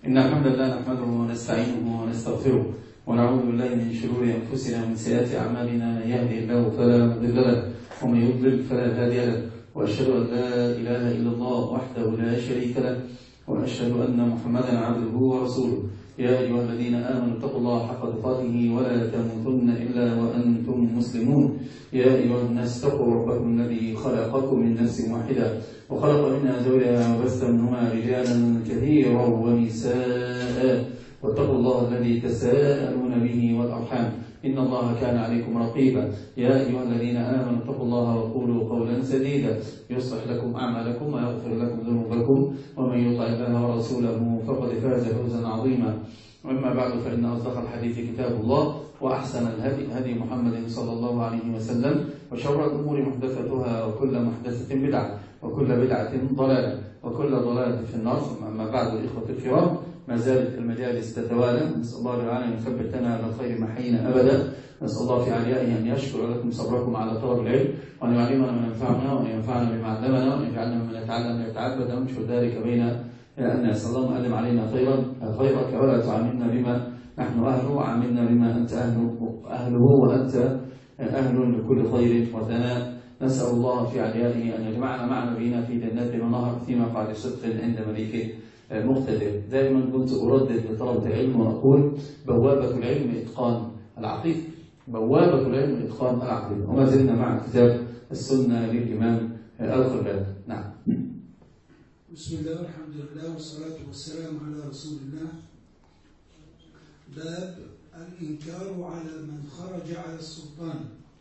إن الحمد لله نحمده ونستعينه ونستغفره ونعوذ بالله من شرور أنفسنا ومن سيئات أعمالنا. من يهده الله فلا مضل له ومن يضلل فلا هادي له، وأشهد أن لا إله إلا الله وحده لا شريك له، وأشهد أن محمدا عبده ورسوله. يا أيها الذين آمنوا اتقوا الله حق تقاته ولا تموتن إلا وأنتم مسلمون. يا أيها الناس اتقوا ربكم الذي خلقكم من نفس واحدة وخلق منها زوجها وبث منهما رجالا كثيرا ونساء، واتقوا الله الذي تساءلون به والأرحام إن الله كان عليكم رقيبا. يا أيها الذين آمنوا اتقوا الله وقولوا قولا سديدا يصلح لكم أعمالكم ويغفر لكم ذنوبكم، ومن يطع الله ورسوله فقد فاز فوزا عظيما. أما بعد، فإن أصدق الحديث كتاب الله، وأحسن الهدي هدي محمد صلى الله عليه وسلم، وشر الأمور محدثتها، وكل محدثة بدعة، وكل بدعة ضلالة، وكل ضلالة في النار. أما بعد، الإخوة الكرام، ما زالت المجالس تتوالى. نسأل الله تعالى أن يثبتنا على الخير ما حيينا أبدا. نسأل الله في عليائه أن يشكر لكم صبركم على طلب العلم، وأن يعلمنا ما ينفعنا، وأن ينفعنا بما علمنا، وأن يجعلنا ممن يتعلم ويتعبد ونشر ذلك بين الناس. اللهم ألم علينا خيرك ولا تعاملنا بما نحن أهله، وعاملنا بما أنت أهله، وأنت أهل لكل خير وثناء. نسأل الله في عليائه أن يجمعنا مع نبينا في جنات ونهر في مقعد صدق عند مليك مقتدر. دائما كنت أردد لطلبة العلم وأقول: بوابة العلم إتقان العقيدة، بوابة العلم إتقان العقيدة. وما زلنا مع كتاب السنة للإمام الخلال. نعم. بسم الله والحمد لله والصلاة والسلام على رسول الله. باب الإنكار على من خرج على السلطان.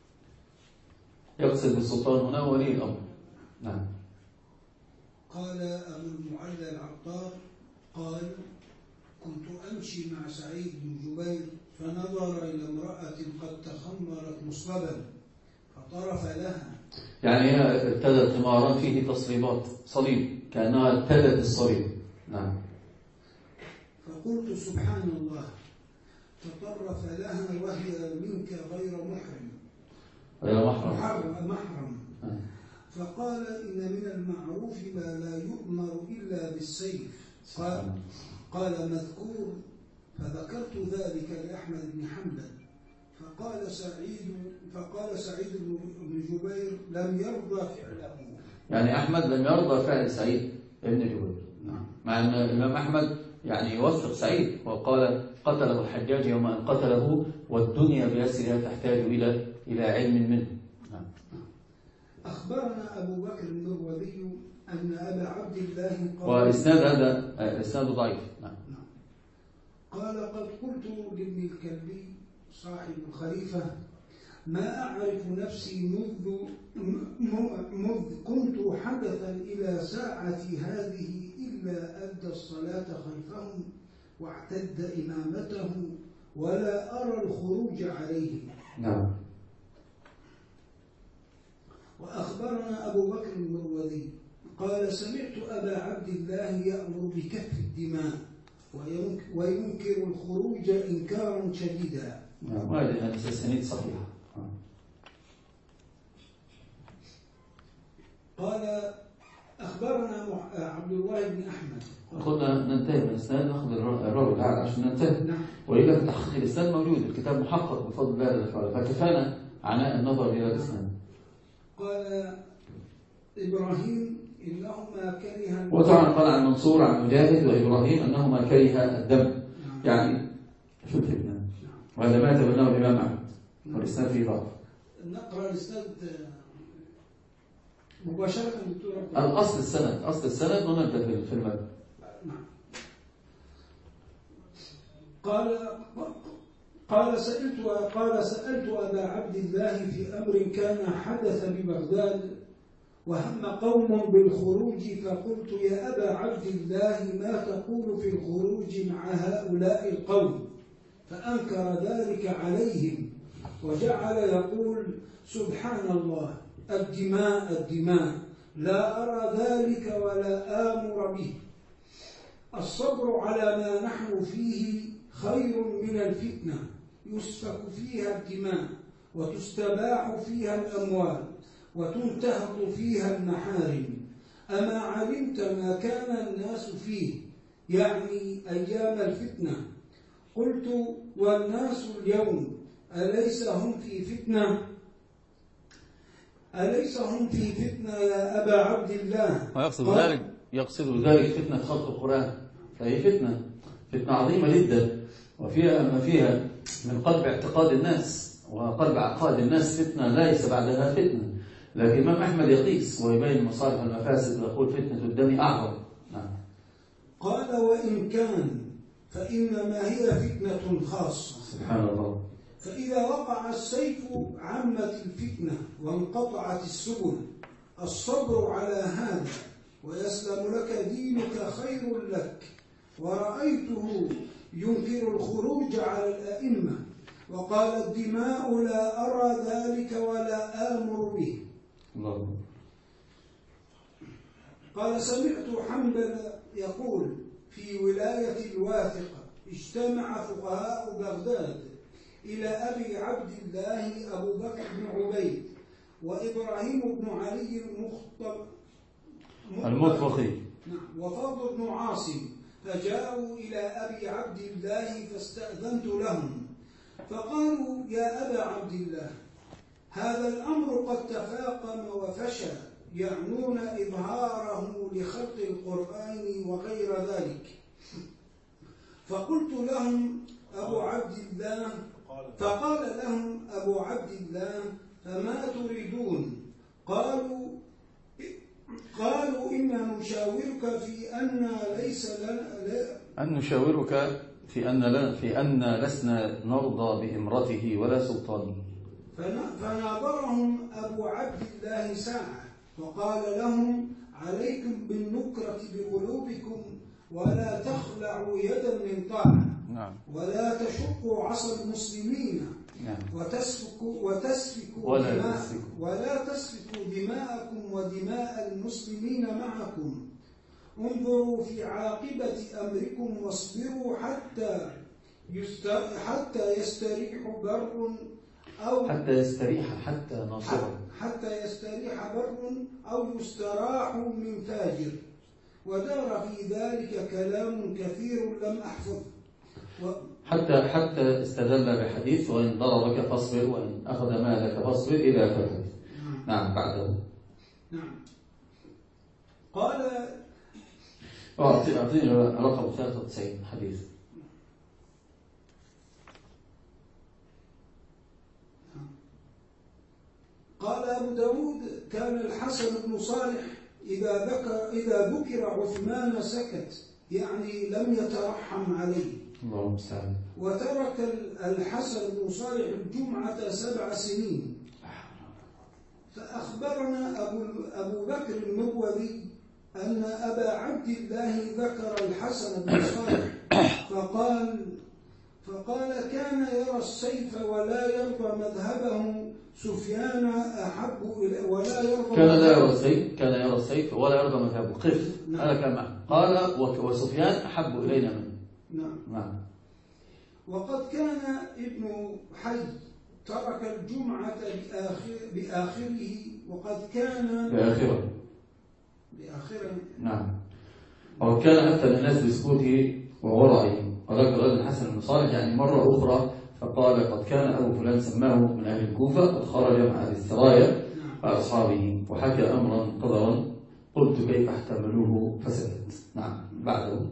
يقصد بالسلطان هنا ولي الأمر. نعم. قال أبو المعلى العطار قال: كنت أمشي مع سعيد بن جبير فنظر إلى امرأة قد تخمرت مصلبا فطرف لها، يعني هي ارتدت خمارا فيه تصليبات صليب، كأنها ارتدت الصليب. نعم. فقلت: سبحان الله، تطرف لها وهي منك غير محرم. فقال: إن من المعروف ما لا يؤمر إلا بالسيف. قال: مذكور. فذكرت ذلك لأحمد بن حنبل، فقال سعيد بن جبير: لم يرضى فعله. يعني أحمد لم يرضى فعل سعيد بن جبير. نعم. مع أن الإمام أحمد يعني يوثق سعيد وقال: قتله الحجاج يوم أن قتله، والدنيا بأسرها تحتاج إلى علم منه. نعم. أخبرنا أبو بكر المروذي أن أبا عبد الله قال، وإسناد هذا إسناد ضعيف. نعم. قال: قد قلت لابن الكلبي صاحب الخليفة: ما أعرف نفسي مذ كنت حدثا إلى ساعتي هذه إلا أدى الصلاة خلفهم واعتد إمامته، ولا أرى الخروج عليه. نعم. وأخبرنا أبو بكر المروذي قال: سمعت أبا عبد الله يأمر بكف الدماء وينكر الخروج إنكارا شديدا. نعم. وهذه الأسانيد صحيحة. قال: أخبرنا عبد الله بن أحمد. قلنا ننتهي من الإسناد، نأخذ الراوي تعالى عشان ننتهي. نعم. وإلا تحقيق الإسناد موجود، الكتاب محقق بفضل الله للإخوان، فكفانا عناء النظر إلى الإسناد. قال إبراهيم: إنهما كره. وطبعا قال عن منصور عن مجاهد وإبراهيم أنهما كره الدم. يعني شو تبنى، وهذا ما تبناه الإمام أحمد، والإسناد فيه ضعف. نقرأ الإسناد مباشرة دكتور. أصل السند ونبدأ في المتن. نعم. قال سألت أبا عبد الله في أمر كان حدث ببغداد وهم قوم بالخروج، فقلت: يا أبا عبد الله، ما تقول في الخروج مع هؤلاء القوم؟ فأنكر ذلك عليهم وجعل يقول: سبحان الله، الدماء، لا أرى ذلك ولا آمر به. الصبر على ما نحن فيه خير من الفتنة يسفك فيها الدماء وتستباح فيها الأموال وتنتهك فيها المحارم. أما علمت ما كان الناس فيه يعني أيام الفتنة. قلت: والناس اليوم أليس هم في فتنة؟ أليس هم في فتنة يا أبا عبد الله؟ يقصد ذلك فتنة خلق القرآن، فهي فتنة عظيمة جدا، وفيها ما فيها من قلب اعتقاد الناس وقلب عقائد الناس فتنة ليس بعدها فتنة. لكن الإمام أحمد يقيس ويبين المصالح والمفاسد ويقول فتنة الدم أعظم. قال: وإن كان فإنما هي فتنة خاصة. سبحان الله. فإذا وقع السيف عمت الفتنة وانقطعت السبل. الصبر على هذا ويسلم لك دينك خير لك. ورأيته ينكر الخروج على الأئمة وقال: الدماء لا أرى ذلك ولا آمر به. الله. قال: سمعت حنبل يقول في ولاية الواثقة: اجتمع فقهاء بغداد إلى أبي عبد الله أبو بكر بن عبيد وإبراهيم بن علي المطبخي وفضل بن عاصم، فجاءوا إلى أبي عبد الله فاستأذنت لهم، فقالوا: يا أبا عبد الله، هذا الأمر قد تفاقم وفشى، يعنون إظهاره لخلق القرآن وغير ذلك. فقال لهم أبو عبد الله: فما تريدون؟ قالوا: إنا نشاورك في أن ليس لنا نشاورك في أن لسنا نرضى بإمرته ولا سلطانه. فناظرهم أبو عبد الله ساعة وقال لهم: عليكم بالنكرة بقلوبكم ولا تخلعوا يدا من طاعة. نعم. ولا تشقوا عصا المسلمين. نعم. ولا تسفكوا دماءكم ودماء المسلمين معكم. انظروا في عاقبة أمركم واصبروا حتى يستريح بر أو حتى يستريح بر أو يستراح من فاجر. ودار في ذلك كلام كثير لم أحفظ. حتى استدل بحديث: وإن ضربك فاصبر وإن أخذ مالك فاصبر إلى فاجر. نعم. بعده. نعم. قال: أعطيني رقم 93 حديث. قال أبو داود: كان الحسن بن صالح إذا ذكر عثمان سكت، يعني لم يترحم عليه. اللهم استعان. وترك الحسن بن صالح الجمعة 7 سنين. فأخبرنا أبو بكر المروذي أن أبا عبد الله ذكر الحسن بن صالح فقال: كان يرى السيف ولا يرضى مذهبه. سفيان أحب إليه ولا يرضى. كان يرى السيف ولا يرضى مذهبه. قف. نعم. هذا كان معنى. قال: وسفيان أحب إلينا منه. نعم. وقد كان ابن حي ترك الجمعة بآخره وقد كان بآخره. نعم. وقد كان حتى الناس بسكوته وورعه. وذكر الحسن بن صالح يعني مرة أخرى فقال: قد كان أبو فلان سماه من أهل الكوفة قد خرج مع أهل السرايا وأصحابه وحكى أمرا قدرا قلت: كيف احتملوه فسكت. نعم. بعده.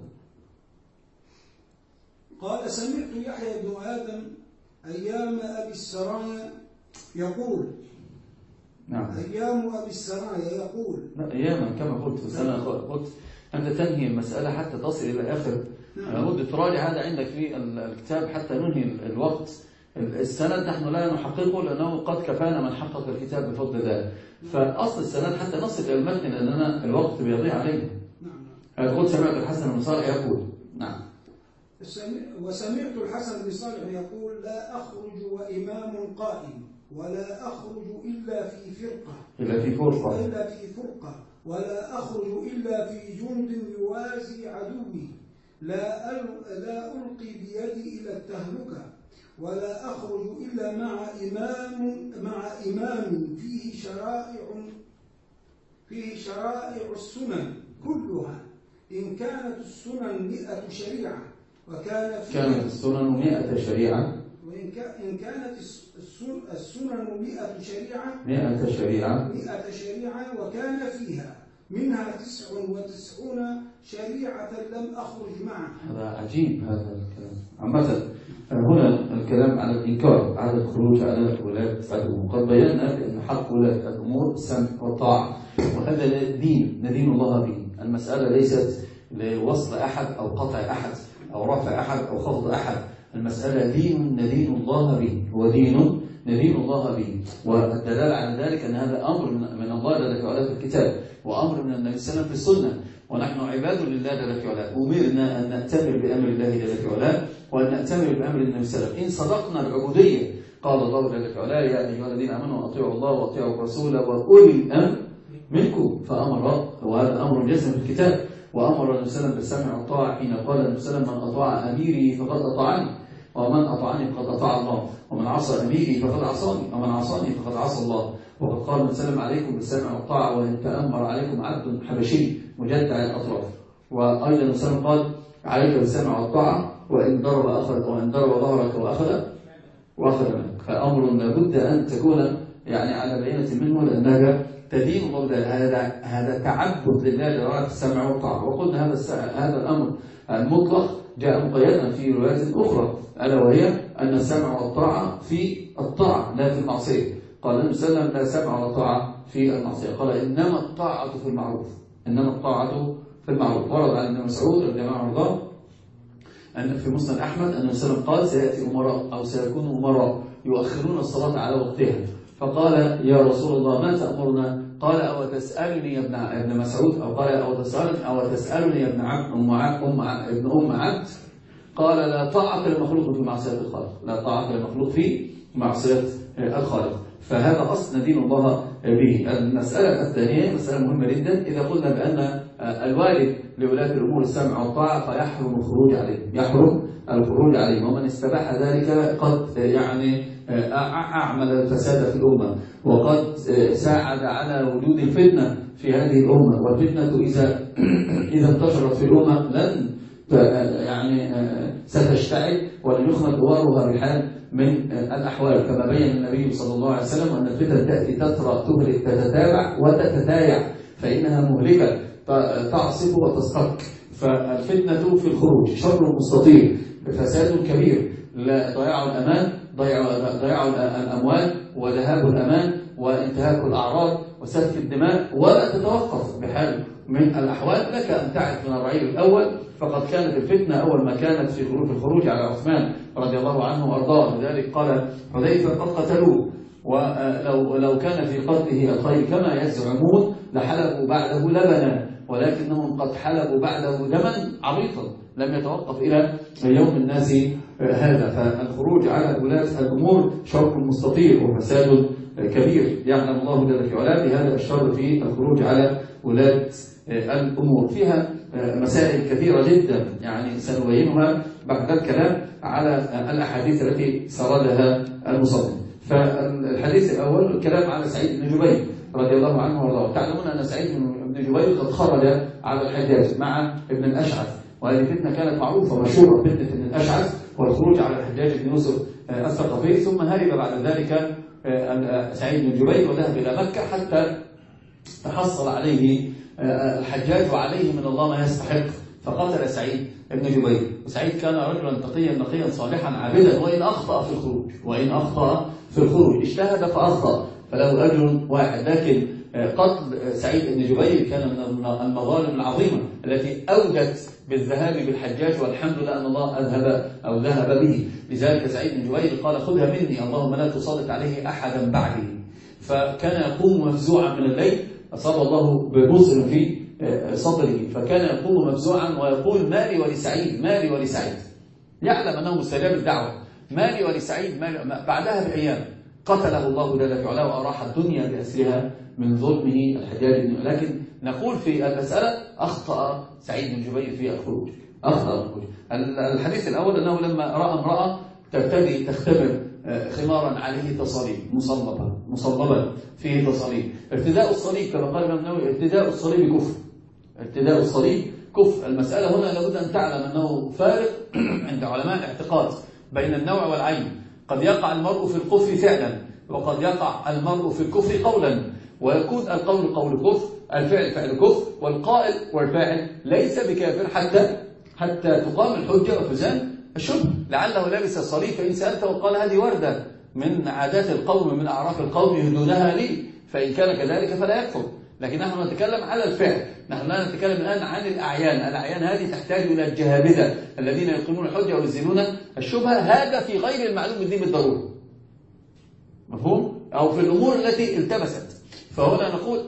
قال: سمعت يحيى بن آدم أيام أبي السرايا يقول. نعم. أيام أبي السرايا يقول. لا، أياما كما قلت. بس أنا قلت أنت تنهي المسألة حتى تصل إلى آخر. لابد تراجع هذا عندك في الكتاب حتى ننهي الوقت. السند نحن لا نحققه لأنه قد كفانا من حقق الكتاب بفضل ذلك. فأصل السند حتى نصل إلى المتن لأننا الوقت بيضيع علينا. قلت: سمعت الحسن بن صالح يقول. نعم. وسمعت الحسن بن صالح يقول: لا أخرج وإمام قائم ولا أخرج إلا في فرقة ولا أخرج إلا في جند يوازي عدوي. لا ألقي بيدي إلى التهلكة ولا أخرج إلا مع إمام فيه شرائع السنن كلها إن كانت السنن 100 شريعة وكان فيها كانت السنن 100 شريعة إن كانت السنن 100 شريعة 100 شريعة 100 شريعة وكان فيها منها 99 شريعة لم أخرج معها. هذا عجيب هذا الكلام. عامة هنا الكلام على الإنكار على الخروج على ولاة الأمور. قد بينا بأن حق ولاة الأمور السمع والطاعة، وهذا دين ندين الله به. المسألة ليست لوصل أحد أو قطع أحد أو رفع أحد أو خفض أحد، المسألة دين ندين الله به، هو دين ندين الله به. والدلالة على ذلك أن هذا أمر من الله جل وعلا في الكتاب، وأمر من النبي صلى الله عليه وسلم في السنة، ونحن عباد لله جل وعلا، أمرنا أن نأتمر بأمر الله جل وعلا وأن نأتمر بأمر النبي صلى الله عليه وسلم. إن صدقنا العبودية قال الله جل وعلا يا أيها الذين آمنوا أطيعوا الله وأطيعوا الرسول وأولي الأمر منكم، فأمر، وهذا أمر جازم في الكتاب. وأمر النبي صلى الله عليه وسلم بالسمع والطاعة حين قال النبي صلى الله عليه وسلم من أطاع أميري فقد أطاعني، ومن أطاعني فقد أطاع الله، ومن عصى أميري فقد عصاني، ومن عصاني فقد عصى الله. وقد قال النبي صلى الله عليه وسلم عليكم بالسمع والطاعة وإن تأمر عليكم عبد حبشي مجدع الأطراف. وأيضا النبي صلى الله عليه وسلم قال عليك بالسمع والطاعة وإن ضرب أخذ، وإن ضرب ظهرك وأخذ منك. فأمر لابد أن تكون يعني على بينة منه، لأنها تدين الله. هذا تعبد لله لرعاية السمع والطاعة. وقلنا هذا الأمر المطلق جاء مقيدا في روايات أخرى، ألا وهي أن السمع والطاعة في الطاعة لا في المعصية. قال النبي صلى الله عليه وسلم لا سمع ولا طاعة في المعصية، قال إنما الطاعة في المعروف، إنما الطاعة في المعروف. ورد عن ابن مسعود رضي الله عنه أن في مسند أحمد أن النبي صلى الله عليه وسلم قال سيأتي أمراء أو سيكون أمراء يؤخرون الصلاة على وقتها، فقال يا رسول الله ما تأمرنا؟ قال أو تسألني يا ابن مسعود، أو قال أو تسألني يا ابن ابن عبد؟ قال لا طاعة لمخلوق في معصية الخالق، لا طاعة لمخلوق في معصية الخالق. فهذا أصل ندين الله به. المسألة الثانية مسألة مهمة جدا. إذا قلنا بأن الوالد لولاة الأمور السمع والطاعة فيحرم الخروج عليهم، يحرم الخروج عليهم، ومن استباح ذلك قد يعني أعمل الفساد في الأمة، وقد ساعد على وجود الفتنة في هذه الأمة. والفتنة إذا انتشرت في الأمة لن يعني ستشتعل ولن يخمد دوارها بحال من الأحوال، كما بين النبي صلى الله عليه وسلم أن الفتن تأتي تترى تهلك تتتابع وتتتايع، فإنها مهلكة تعصف وتسقط. فالفتنة في الخروج شر مستطير، فساد كبير، ضياع الأمان، ضياع الأموال وذهاب الأمان وانتهاك الأعراض وسفك الدماء، ولا تتوقف بحال من الأحوال. لك أن تعرف من الرعيل الأول فقد كانت الفتنة أول ما كانت في الخروج على عثمان رضي الله عنه وأرضاه. لذلك قال حذيفة قد قتلوه، ولو كان في قتله الخير كما يزعمون لحلبوا بعده لبنا، ولكنهم قد حلبوا بعده دما عبيطا لم يتوقف إلى يوم الناس هذا. فالخروج على ولاة الأمور شر مستطير وفساد كبير، يعلم الله جل وعلا بهذا الشر في الخروج على ولاة الأمور. فيها مسائل كثيرة جدا يعني سنبينها بعد الكلام على الأحاديث التي سردها المصنف. فالحديث الأول الكلام على سعيد بن جبير رضي الله عنه وارضاه. تعلمون أن سعيد بن جبير قد خرج على الحجاج مع ابن الأشعث، وهذه فتنة كانت معروفة مشهورة، فتنة ابن الأشعث والخروج على الحجاج بن يوسف الثقفي. ثم هرب بعد ذلك سعيد بن جبير وذهب إلى مكة حتى تحصل عليه الحجاج وعليه من الله ما يستحق، فقتل سعيد بن جبير. وسعيد كان رجلا تقيا نقيا صالحا عابدا، وإن أخطأ في الخروج اجتهد فأخطأ فله أجر واحد. لكن قتل سعيد بن جبير كان من المظالم العظيمة التي أودت بالذهاب بالحجاج، والحمد لله أن الله ذهب به. لذلك سعيد بن جبير قال خذها مني اللهم لا تسلط عليه أحدا بعدي. فكان يقوم مفزوعا من الليل، أصاب الله ببصر في صدره، فكان يقوم مفزوعا ويقول مالي ولسعيد، مالي ولسعيد، يعلم أنه مستجاب الدعوة، مالي ولسعيد مالي. بعدها بأيام قتله الله جل وعلا وأراح الدنيا بأسرها من ظلمه الحجاج. لكن نقول في المسألة أخطأ سعيد بن جبير في الخروج، أخطأ الخروج. الحديث الأول أنه لما رأى امرأة تبتدي تختبر خمارا عليه تصاليب مصلبا فيه تصاليب. ارتداء الصليب كما قال الإمام النووي ارتداء الصليب كفر، ارتداء الصليب كفر. المسألة هنا لابد أن تعلم أنه فارق عند علماء الاعتقاد بين النوع والعين. قد يقع المرء في الكفر فعلا، وقد يقع المرء في الكفر قولا، ويكون القول قول كفر، الفعل فعل كفر، والقائل والفاعل ليس بكافر حتى تقام الحجة وتزال الشبهة. لعله لابس الصليب فإن سألته وقال هذه وردة من عادات القوم من أعراف القوم يهدونها لي، فإن كان كذلك فلا يكفر. لكن نحن نتكلم على الفعل، نحن لا نتكلم الآن عن الأعيان. الأعيان هذه تحتاج إلى الجهابذة الذين يقيمون الحجة ويزيلون الشبهة، هذا في غير المعلوم بالدين بالضرورة، مفهوم؟ أو في الأمور التي التبست. فهنا نقول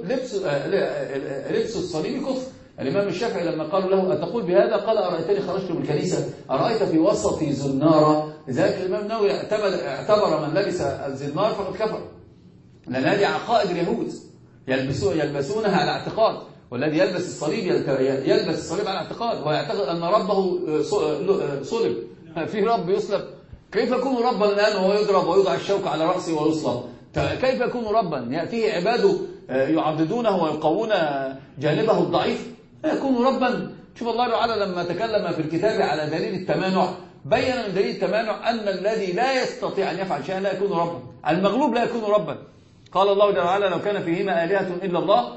لبس الصليب كفر. الإمام الشافعي لما قالوا له أتقول بهذا؟ قال أرأيتني خرجت من الكنيسة أرأيت في وسط زنارة. لذلك الإمام النووي اعتبر من لبس الزنار فقد كفر، لأن هذه عقائد اليهود يلبسونها على اعتقاد، والذي يلبس الصليب يلبس الصليب على اعتقاد ويعتقد أن ربه صلب. في رب يصلب؟ كيف يكون ربا الآن وهو يضرب ويوضع الشوك على رأسه ويصلب؟ كيف يكون ربا؟ يأتيه عباده يعضدونه ويقوون جانبه الضعيف، يكون ربا. شوف الله تعالى لما تكلم في الكتاب على دليل التمانع بين من دليل التمانع أن الذي لا يستطيع أن يفعل شيئا لا يكون ربا، المغلوب لا يكون ربا. قال الله تعالى لو كان فيهما آلهة إلا الله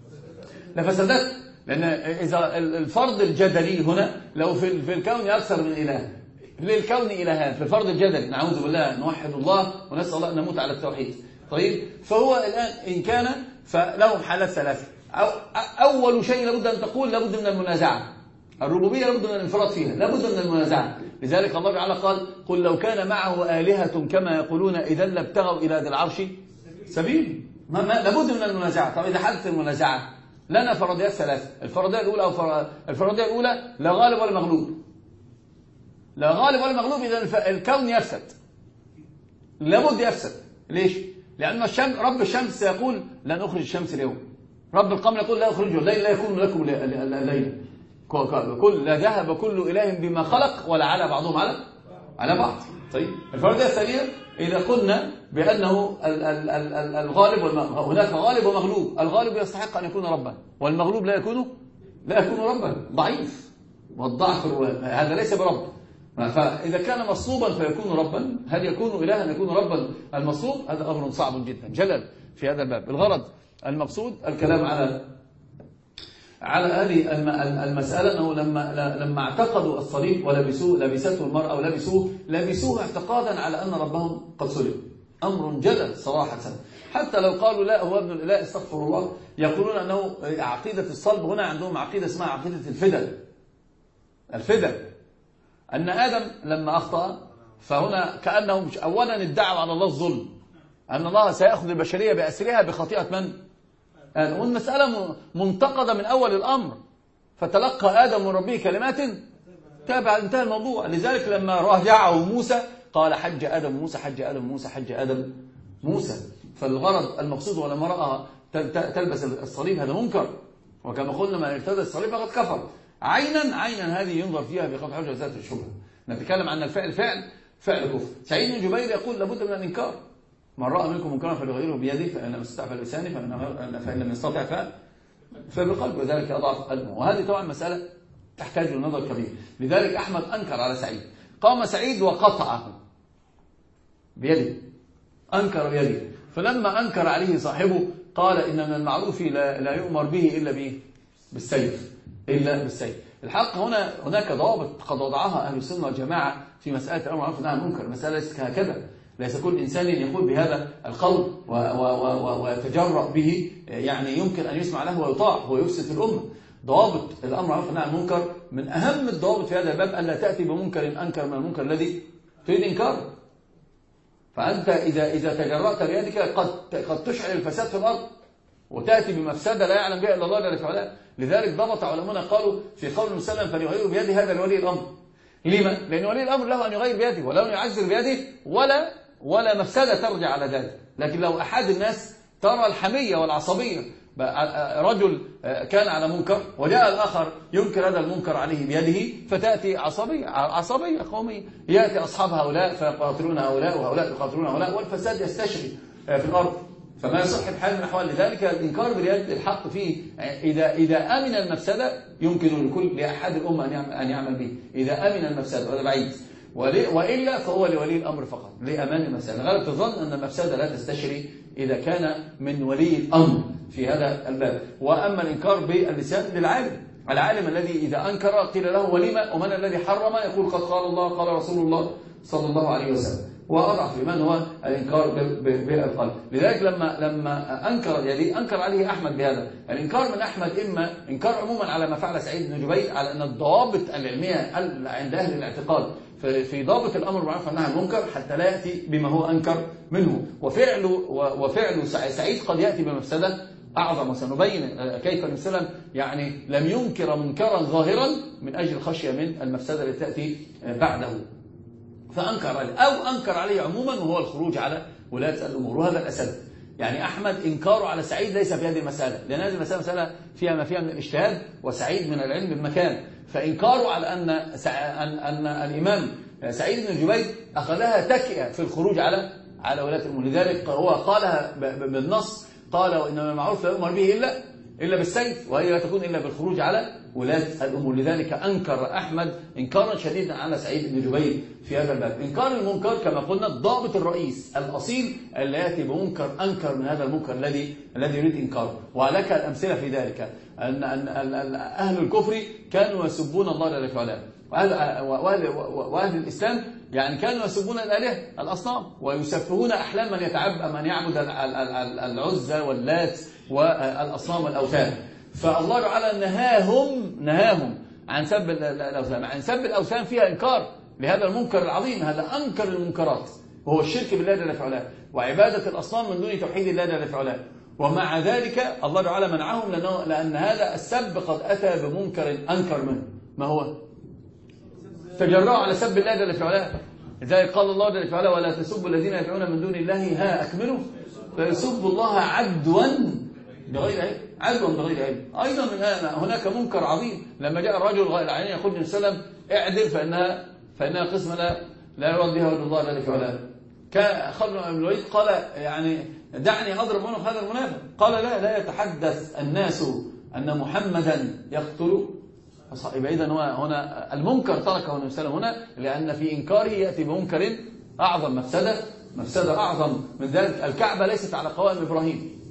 لفسدت. لأن إذا الفرض الجدلي هنا لو في الكون أكثر من إله، للكون إلهان في الفرض الجدلي، نعوذ بالله نوحد الله ونسأل الله أن نموت على التوحيد. طيب، فهو الآن إن كان فلهم حالات ثلاثة. أول شيء لابد أن تقول لابد من المنازعة. الربوبية لابد من الانفراد فيها، لابد من المنازعة. لذلك الله تعالى قال قل لو كان معه آلهة كما يقولون إذا لابتغوا إلى ذي العرش سبيل. لابد من المنازعة. طب إذا حدث المنازعة لنا فرضيات ثلاثة. الفرضية الأولى لا غالب ولا مغلوب. لا غالب ولا مغلوب، إذا الكون يفسد، لابد يفسد. ليش؟ لأن رب الشمس يقول لن أخرج الشمس اليوم، رب القمر يقول لا أخرجه الليل، لا يكون لكم الليل. لا ذهب كل إله بما خلق ولا على بعضهم على بعض. طيب، الفرضية الثانية إذا قلنا بأنه الغالب هناك غالب ومغلوب، الغالب يستحق أن يكون ربا، والمغلوب لا يكون ربا، ضعيف، والضعف هذا ليس برب. فإذا كان مصلوبا فيكون ربا، هل يكون إلها يكون ربا المصلوب؟ هذا أمر صعب جدا جلل في هذا الباب. الغرض المقصود الكلام على هذه المسألة، أنه لما اعتقدوا الصليب ولبسوه، لبسته المرأة ولبسوه اعتقادا على أن ربهم قد صلب. أمر جلل صراحة. حتى لو قالوا لا هو ابن الإله استغفر الله، يقولون أنه عقيدة الصلب هنا عندهم عقيدة اسمها عقيدة الفدى، أن آدم لما أخطأ فهنا كأنهم أولا ادعوا على الله الظلم، أن الله سيأخذ البشرية بأسرها بخطيئة من؟ آدم. والمسألة منتقدة من أول الأمر، فتلقى آدم من ربه كلمات تابع، انتهى الموضوع. لذلك لما راجعه موسى قال حج آدم موسى حج آدم موسى حج آدم موسى. فالغرض المقصود ولما رأى تلبس الصليب هذا منكر، وكما قلنا من ارتدى الصليب فقد كفر. عينا هذه ينظر فيها بقطع حجة ذات الشبهة. نتكلم عن الفعل فعل كفر. سعيد بن جبير يقول لابد من الإنكار. من رأى منكم منكرا فليغيره بيده، فإن لم يستطع فلسانه، فإن لم يستطع فبقلبه، وذلك أضعف قلبه. وهذه طبعا مسألة تحتاج إلى نظر كبير. لذلك أحمد أنكر على سعيد، قام سعيد وقطعه بيده، أنكر بيده. فلما أنكر عليه صاحبه قال إن من المعروف لا يؤمر به إلا بالسيف. الحق هناك ضوابط قد وضعها أهل السنة والجماعة في مسألة الأمر بالمعروف والنهي عن المنكر. مسألة ليست هكذا، ليس كل إنسان يقول بهذا القول ويتجرأ به، يعني يمكن أن يسمع له ويطاع، هو يفسد في الأمة. ضوابط الأمر بالمعروف والنهي عن المنكر من أهم الضوابط في هذا الباب ألا تأتي بمنكر أنكر من المنكر الذي تريد إنكاره. فأنت إذا تجرأت بيدك قد تشعل الفساد في الأرض وتأتي بمفسدة لا يعلم بها إلا الله جل وعلا. لذلك ضبط علماء قالوا في قول المسلم فليغير بيده هذا لولي الأمر. لما؟ لأن ولي الأمر له أن يغير بيده وله أن يعزل بيده ولا مفسدة ترجع على ذلك. لكن لو أحد الناس ترى الحمية والعصبية، رجل كان على منكر وجاء الآخر ينكر هذا المنكر عليه بيده، فتأتي عصبية قومية، يأتي أصحاب هؤلاء فيقاتلون هؤلاء وهؤلاء يقاتلون هؤلاء، والفساد يستشري في الأرض. فما يصح بحال من الأحوال. لذلك الإنكار باليد الحق فيه إذا أمن المفسدة يمكن لأحد الأمة أن يعمل به، إذا أمن المفسدة، وهذا بعيد، وإلا فهو لولي الأمر فقط لأمان المفسدة. غالب تظن أن المفسدة لا تستشري إذا كان من ولي الأمر في هذا الباب. وأما الإنكار باللسان للعالم، العالم الذي إذا أنكر قيل له ولما، ومن الذي حرم، يقول قد قال الله قال رسول الله صلى الله عليه وسلم. وأضعف الإيمان هو الإنكار بالقلب. لذلك لما أنكر اليدي أنكر عليه أحمد بهذا. الإنكار من أحمد إما إنكار عموما على ما فعل سعيد بن جبير، على أن الضوابط العلمية عند أهل الاعتقاد في ضابط الأمر بالمعروف والنهي عن المنكر حتى لا يأتي بما هو أنكر منه، وفعل سعيد قد يأتي بمفسدة أعظم. وسنبين كيف المسلم يعني لم ينكر منكرا ظاهرا من أجل الخشية من المفسدة التي تأتي بعده، فأنكر عليه أو أنكر عليه عموما، وهو الخروج على ولاة الأمور. وهذا الأسد يعني أحمد إنكاره على سعيد ليس في هذه المسألة، لأن هذه المسألة مسألة فيها ما فيها من الاجتهاد، وسعيد من العلم بالمكان. فإنكاره على أن الإمام سعيد بن جبير أخذها تكئة في الخروج على ولاة الأمور. لذلك هو قالها بالنص، قال وإنما المعروف لا يؤمر به إلا بالسيف، وهي لا تكون إلا بالخروج على ولاة الأمور. لذلك أنكر أحمد إنكارا شديدا على سعيد بن جبير في هذا الباب. إنكار المنكر كما قلنا الضابط الرئيس الأصيل اللي يأتي بمنكر أنكر من هذا المنكر الذي يريد إنكاره. ولك الأمثلة في ذلك أن أهل الكفر كانوا يسبون الله جل وعلا، وأهل الإسلام يعني كانوا يسبون الآلهة الأصنام، ويسفهون أحلام من يعبد العزى واللات والأصنام والأوثان. فالله تعالى نهاهم عن سب الأوثان. عن سب الأوثان فيها إنكار لهذا المنكر العظيم، هذا أنكر المنكرات، وهو الشرك بالله جل وعلا وعبادة الأصنام من دون توحيد الله جل وعلا. ومع ذلك الله تعالى منعهم لأن هذا السب قد أتى بمنكر أنكر منه. ما هو؟ تجرأوا على سب الله جل وعلا. لذلك قال الله جل وعلا ولا تسبوا الذين يدعون من دون الله أكملوا فيسبوا الله عدوا بغير علم، عدوا بغير علم. أيضا هناك منكر عظيم لما جاء الرجل العينين يقول النبي صلى الله عليه وسلم اعدل فإنها قسمة لا يرد بها وجه الله جل وعلا. خالد بن الوليد قال يعني دعني أضرب عنق هذا المنافق. قال لا يتحدث الناس أن محمدا يقتل أصحابه. إذا هنا المنكر تركه النبي صلى الله عليه وسلم هنا، لأن في إنكاره يأتي بمنكر أعظم، مفسدة أعظم من ذلك. الكعبة ليست على قوائم إبراهيم.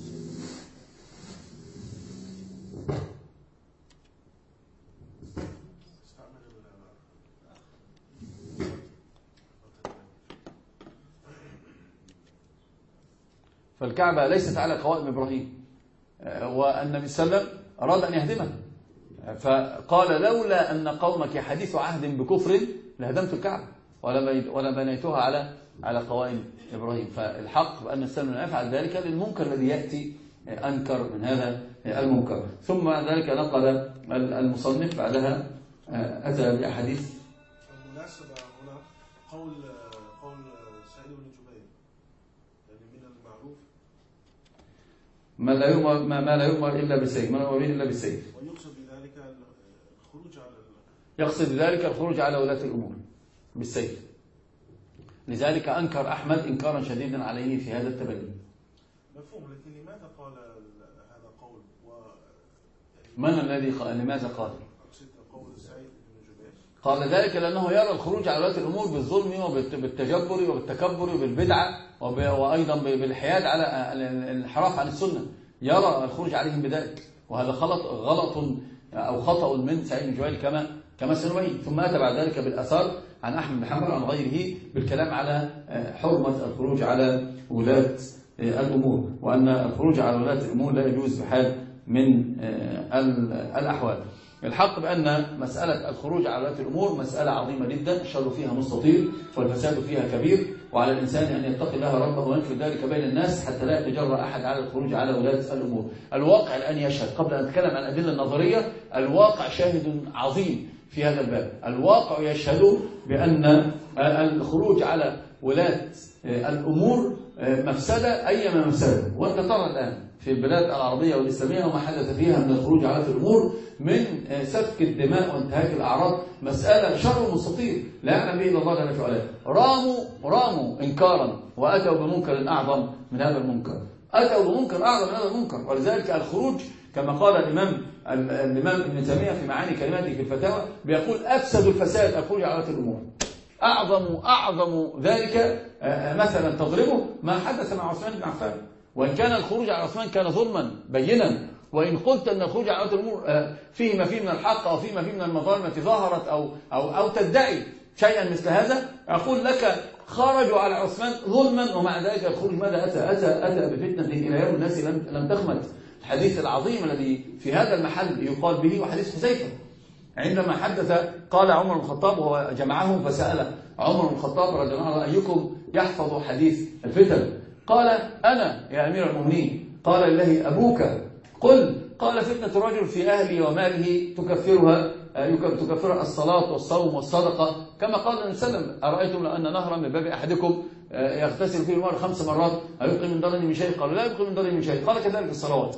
فالكعبة ليست على قوائم إبراهيم، والنبي صلى الله عليه وسلم أراد أن يهدمها، فقال لولا أن قومك حديث عهد بكفر لهدمت الكعبة ولا بنيتها على قوائم إبراهيم. فالحق بأن السلم يفعل ذلك للمنكر الذي يأتي أنكر من هذا المنكر. ثم ذلك نقل المصنف بعدها أتى بأحاديث. المناسبة هنا قول سعيد بن جبير يعني من المعروف ما لا يؤمر إلا بالسيف، ما لا يؤمر إلا بالسيف. يقصد بذلك الخروج على ولاة الأمور بالسيف. لذلك أنكر أحمد إنكارا شديدا عليه في هذا التبني. مفهوم، لكن لماذا قال هذا قول؟ من الذي قال؟ لماذا قال؟ أقصد قول سعيد بن جبير. قال ذلك لأنه يرى الخروج على ولاة الأمور بالظلم وبالتجبر وبالتكبر وبالبدعة وأيضا بالحياد على الانحراف عن السنة، يرى الخروج عليهم بذلك. وهذا غلط أو خطأ من سعيد بن جبير كما سنبين. ثم أتى بعد ذلك بالأثار عن أحمد بن حنبل عن غيره بالكلام على حرمة الخروج على ولاة الأمور، وأن الخروج على ولاة الأمور لا يجوز بحال من الأحوال. الحق بأن مسألة الخروج على ولاة الأمور مسألة عظيمة جدا، الشر فيها مستطيل والفساد فيها كبير، وعلى الإنسان أن يتقي الله ربه وينفذ ذلك بين الناس حتى لا يتجرأ أحد على الخروج على ولاة الأمور. الواقع الآن يشهد، قبل أن نتكلم عن الأدلة النظرية، الواقع شاهد عظيم في هذا الباب. الواقع يشهد بأن الخروج على ولاة الأمور مفسدة أيما مفسدة. وأنت ترى الآن في البلاد العربية والإسلامية وما حدث فيها من الخروج على الأمور من سفك الدماء وانتهاك الأعراض، مسألة شر مستطيل لا يعلم به إلا الله جل وعلا. راموا إنكارا وأتوا بمنكر أعظم من هذا المنكر. أتوا بمنكر أعظم من هذا المنكر. ولذلك الخروج كما قال الإمام ابن تيمية في معاني كلماته في الفتاوى بيقول أفسد الفساد الخروج على ولاة الأمور. أعظم ذلك مثلا تضربه ما حدث مع عثمان بن عفان. وإن كان الخروج على عثمان كان ظلما بينا، وإن قلت أن الخروج على ولاة الأمور فيه ما فيه من الحق أو فيه ما فيه من المظالم التي ظهرت أو تدعي شيئا مثل هذا، أقول لك خرجوا على عثمان ظلما، ومع ذلك الخروج ماذا أتى بفتنة إلى يوم الناس لم تخمد. الحديث العظيم الذي في هذا المحل يقال به وحديث حذيفة عندما حدث قال عمر بن الخطاب وهو جمعهم فسأل عمر بن الخطاب رضي الله عنه أيكم يحفظ حديث الفتن؟ قال أنا يا أمير المؤمنين. قال لله أبوك. قل. قال فتنة الرجل في أهله وماله تكفرها الصلاة والصوم والصدقة، كما قال النبي صلى الله عليه وسلم أرأيتم لو أن نهرا من باب أحدكم يغتسل فيه المرء 5 مرات أيبقي من ضرر من شيء؟ قالوا لا يبقي من ضرر من شيء. قال كذلك الصلوات.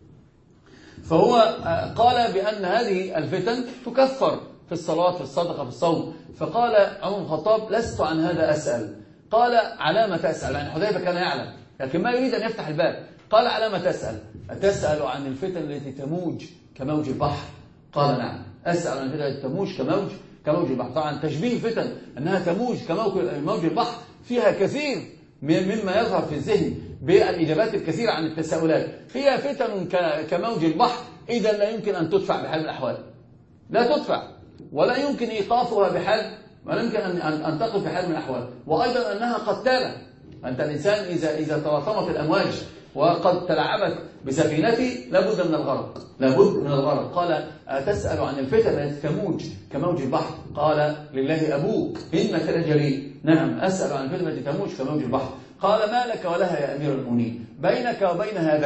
فهو قال بأن هذه الفتن تكفر في الصلاة في الصدقة في الصوم. فقال عمر بن الخطاب لست عن هذا أسأل. قال على ما تسأل؟ يعني حذيفة كان يعلم لكن ما يريد أن يفتح الباب. قال على ما تسأل؟ أتسأل عن الفتن التي تموج كموج البحر؟ قال نعم أسأل عن الفتن التي تموج كموج البحر. طبعا تشبيه الفتن أنها تموج كموج البحر فيها كثير مما يظهر في الذهن بالإجابات الكثيرة عن التساؤلات. هي فتن كموج البحر إذا لا يمكن أن تدفع بحال من الأحوال، لا تدفع ولا يمكن إيقافها بحال، ولا يمكن أن تقف بحال من الأحوال. وأيضا أنها قتالة. أنت الإنسان إذا تلاطمت الأمواج وقد تلعبت بسفينتي لابد من الغرق. قال أتسأل عن الفتن التي تموج كموج البحر؟ قال لله أبوك إنك لجريء. نعم أسأل عن الفتن التي تموج كموج البحر. قال ما لك ولها يا أمير المؤمنين؟ بينك وبينها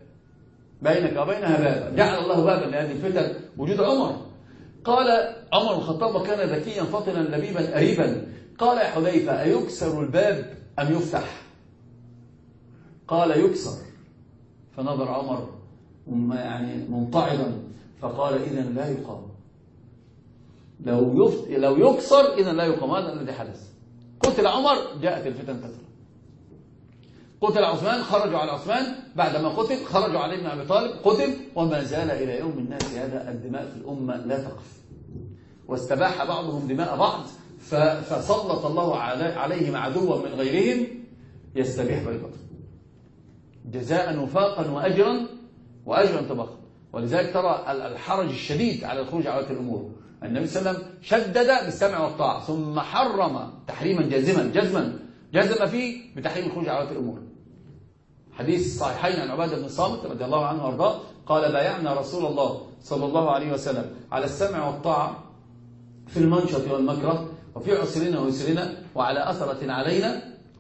باب جعل الله بابا لهذه الفتن وجود عمر. قال عمر بن الخطاب وكان ذكيا فطنا لبيبا أريبا. قال يا حذيفة أيكسر الباب أم يفتح؟ قال يكسر. فنظر عمر يعني منطعدا فقال إذن لا يقام. لو يكسر إذن لا يقام. هذا الذي حدث. قتل عمر جاءت الفتن كثرة. قتل عثمان خرجوا على عثمان بعدما قتل، خرجوا علي بن أبي طالب قتل، وما زال إلى يوم الناس هذا الدماء في الأمة لا تقف. واستباح بعضهم دماء بعض فسلط الله عليهم عدوا من غيرهم يستبيح بيضته جزاء وفاقا وأجرا طبقا. ولذلك ترى الحرج الشديد على الخروج على ولاة الأمور. النبي صلى الله عليه وسلم شدد بالسمع والطاعة ثم حرم تحريما جزم فيه بتحريم الخروج على ولاة الأمور. حديث صحيحين عن عبادة بن الصامت رضي الله عنه وارضاه قال بايعنا رسول الله صلى الله عليه وسلم على السمع والطاعة في المنشط والمكره وفي عسرنا ويسرنا وعلى أثرة علينا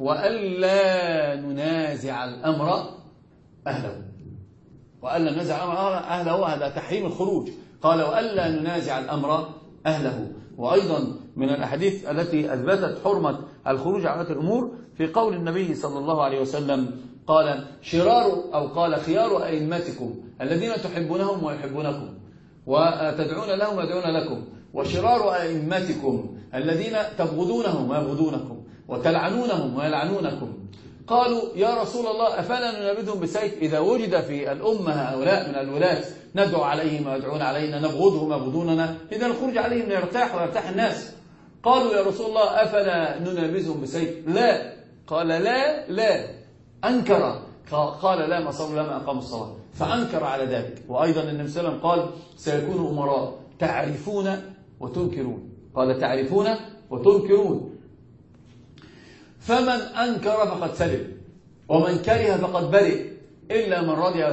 وألا ننازع الأمر أهله. وألا ننازع الأمر أهله هذا تحريم الخروج. قال وألا ننازع الأمر أهله. وأيضا من الأحاديث التي أثبتت حرمة الخروج على ولاة الأمور في قول النبي صلى الله عليه وسلم قال قال خيار أئمتكم الذين تحبونهم ويحبونكم وتدعون لهم ويدعون لكم، وشرار أئمتكم الذين تبغضونهم ويبغضونكم وتلعنونهم ويلعنونكم. قالوا يا رسول الله أفلا ننبذهم بسيف؟ إذا وجد في الأمة هؤلاء من الولاة ندعو عليهم ويدعون علينا نبغضهم ويبغضوننا، إذا الخروج عليهم ليرتاح ويرتاح الناس. قالوا يا رسول الله أفلا ننبذهم بسيف؟ لا. قال لا أنكر. قال لا ما صلوا لا ما أقاموا الصلاة، فأنكر على ذلك. وأيضا النبي صلى الله عليه وسلم قال سيكون أمراء تعرفون وتنكرون. قال تعرفون وتنكرون، فمن أنكر فقد سلم ومن كره فقد برئ إلا من رضي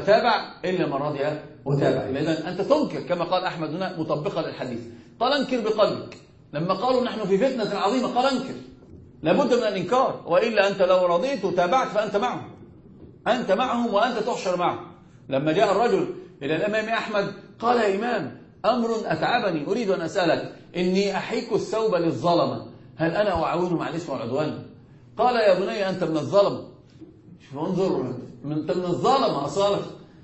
وتابع. إذن أنت تنكر كما قال أحمد هنا مطبقا للحديث. قال انكر بقلبك. لما قالوا نحن في فتنة عظيمة قال انكر، لابد من الإنكار، وإلا أنت لو رضيت وتابعت فأنت معهم، أنت معهم وأنت تحشر معهم. لما جاء الرجل إلى الإمام أحمد قال يا إمام أمر أتعبني أريد أن أسألك، إني أحيك الثوب للظلمة هل أنا أعاونهم على الإثم والعدوان؟ قال يا بني أنت من الظلمة. شوف انظر، أنت من الظلمة أصالة،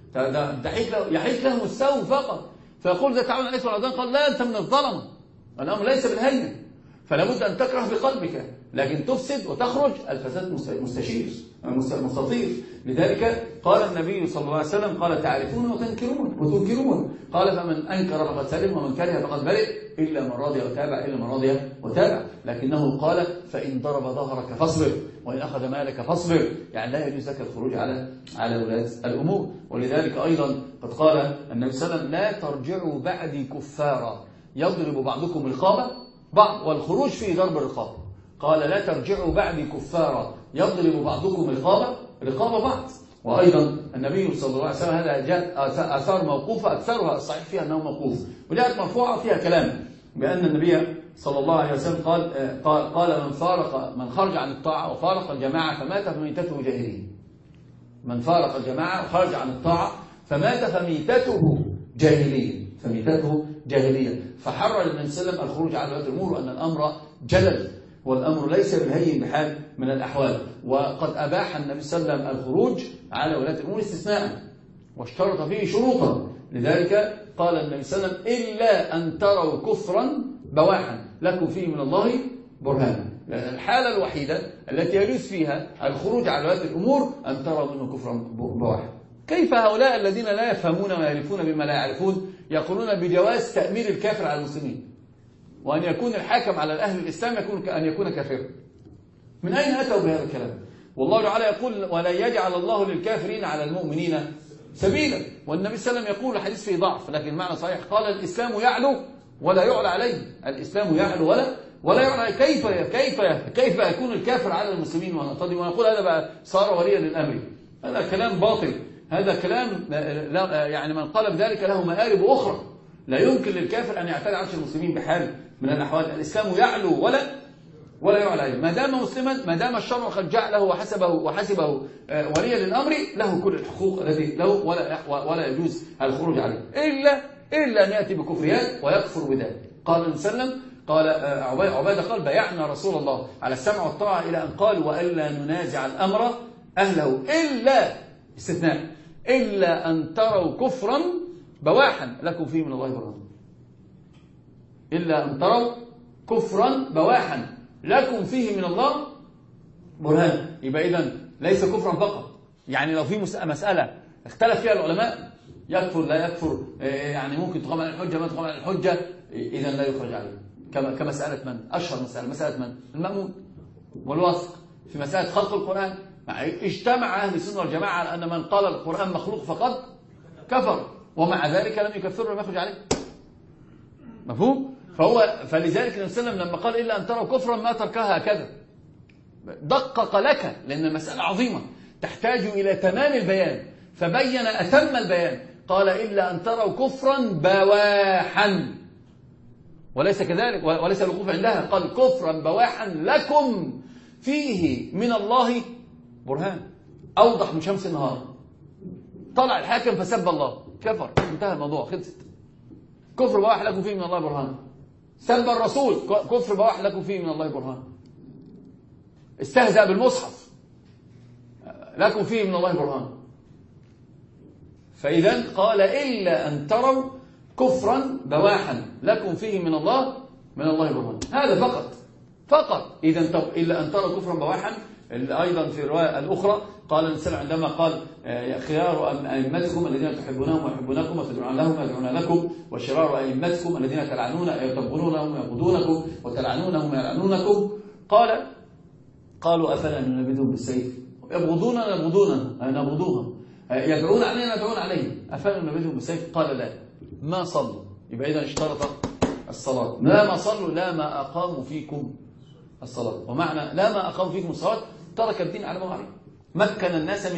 يحيك لهم الثوب فقط، فيقول إذا تعاون على الإثم والعدوان قال لا أنت من الظلمة. الأمر ليس بالهين. فلا بد أن تكره بقلبك، لكن تفسد وتخرج الفساد مستطير. لذلك قال النبي صلى الله عليه وسلم قال تعرفون وتنكرون، قال فمن أنكر فقد سلم ومن كره فقد برئ إلا من رضي وتابع. لكنه قال فإن ضرب ظهرك فاصبر وإن أخذ مالك فاصبر، يعني لا يجوز لك الخروج على ولاة الأمور. ولذلك أيضا قد قال النبي صلى الله عليه وسلم لا ترجعوا بعدي كفارا يضرب بعضكم رقاب بعض، والخروج فيه ضرب الرقاب. قال لا ترجعوا بعدي كفارا يضرب بعضكم رقاب بعض. وأيضا النبي صلى الله عليه وسلم هذا جاءت آثار موقوفة أكثرها الصحيح فيها أنه موقوف، وجاءت مرفوعة فيها كلام بأن النبي صلى الله عليه وسلم قال من خرج عن الطاعة وفارق الجماعة فمات فميتته جاهلية. من فارق الجماعة وخرج عن الطاعة فمات فميتته جاهلية. فحرر النبي صلى الله عليه وسلم الخروج على ولاة الأمور، وأن الأمر جلل والأمر ليس بالهين بحال من الأحوال. وقد أباح النبي صلى الله عليه وسلم الخروج على ولاة الأمور استثناء واشترط فيه شروطا. لذلك قال النبي صلى الله عليه وسلم إلا أن تروا كفرا بواحا لكم فيه من الله برهان. الحالة الوحيدة التي يجوز فيها الخروج على ولاة الأمور أن تروا منه كفرا بواحا. كيف هؤلاء الذين لا يفهمون ويعرفون بما لا يعرفون يقولون بجواز تأمير الكافر على المسلمين، وأن يكون الحاكم على الأهل الإسلام أن يكون كافرا؟ من أين أتوا بهذا الكلام؟ والله تعالى يقول ولا يجعل الله للكافرين على المؤمنين سبيلا. والنبي صلى الله عليه وسلم يقول الحديث فيه ضعف لكن المعنى صحيح، قال الإسلام يعلو ولا يعلى عليه. الإسلام يعلو ولا يعلى عليه. كيف يكون الكافر على المسلمين ونقول هذا بقى صار وليا للأمر؟ هذا كلام باطل، هذا كلام يعني من قال بذلك له مآرب أخرى. لا يمكن للكافر أن يعتدي على المسلمين بحال من الأحوال. الإسلام يعلو ولا يعلى عليه. ما دام مسلما، ما دام الشرع قد جعله وحسبه وليا للأمر، له كل الحقوق التي له ولا يجوز الخروج عليه إلا أن يأتي بكفريات ويكفر بذلك. قال النبي صلى الله عليه وسلم قال عبادة قال بايعنا رسول الله على السمع والطاعة إلى أن قال وألا ننازع الأمر أهله إلا استثناء إلا أن تروا كفرا بواحا لكم فيه من الله برهان. إلا أن تروا كفرا بواحا لكم فيه من الله برهان. يبقى إذن ليس كفرا فقط، يعني لو في مسألة اختلف فيها العلماء يكفر لا يكفر، يعني ممكن تقام على الحجة ما تقام على الحجة، إذن لا يخرج عليه. كمسألة من؟ أشهر مسألة من؟ المأمون والواثق في مسألة خلق القرآن. اجتمع أهل السنة والجماعة على أن من قال القرآن مخلوق فقد كفر، ومع ذلك لم يكفره ولم يخرج عليه. مفهوم؟ فلذلك النبي صلى الله عليه وسلم لما قال إلا أن تروا كفرا ما تركها هكذا، دقق لك، لأن المسألة عظيمة تحتاج إلى تمام البيان، فبين أتم البيان. قال إلا أن تروا كفرا بواحا، وليس كذلك، وليس الوقوف عندها، قال كفرا بواحا لكم فيه من الله برهان. أوضح من شمس النهار. طلع الحاكم فسب الله كفر، انتهى الموضوع، خلصت. كفر بواح لكم فيه من الله برهان. سب الرسول كفر بواح لكم فيه من الله برهان. استهزأ بالمصحف لكم فيه من الله برهان. فإذا قال إلا أن تروا كفرا بواحا لكم فيه من الله برهان. هذا فقط. إذا إلا أن تروا كفرا بواحا. أيضا في الرواية الأخرى قال النبي عندما قال خيار أئمتكم الذين تحبونهم ويحبونكم وتدعون لهم ويدعون لكم، وشرار أئمتكم الذين تبغونهم ويبغضونكم وتلعنونهم ويلعنونكم. قالوا أفلا ننبذهم بالسيف؟ يبغضوننا نبغضوهم، يدعون علينا ندعون عليهم، أفلا ننبذهم بالسيف؟ قال لا، ما صلوا. يبقى إذا اشترط الصلاة. ما صلوا لا ما أقاموا فيكم الصلاة. ومعنى لا ما أقاموا فيكم الصلاة ترك الدين على ما عليه، مكن الناس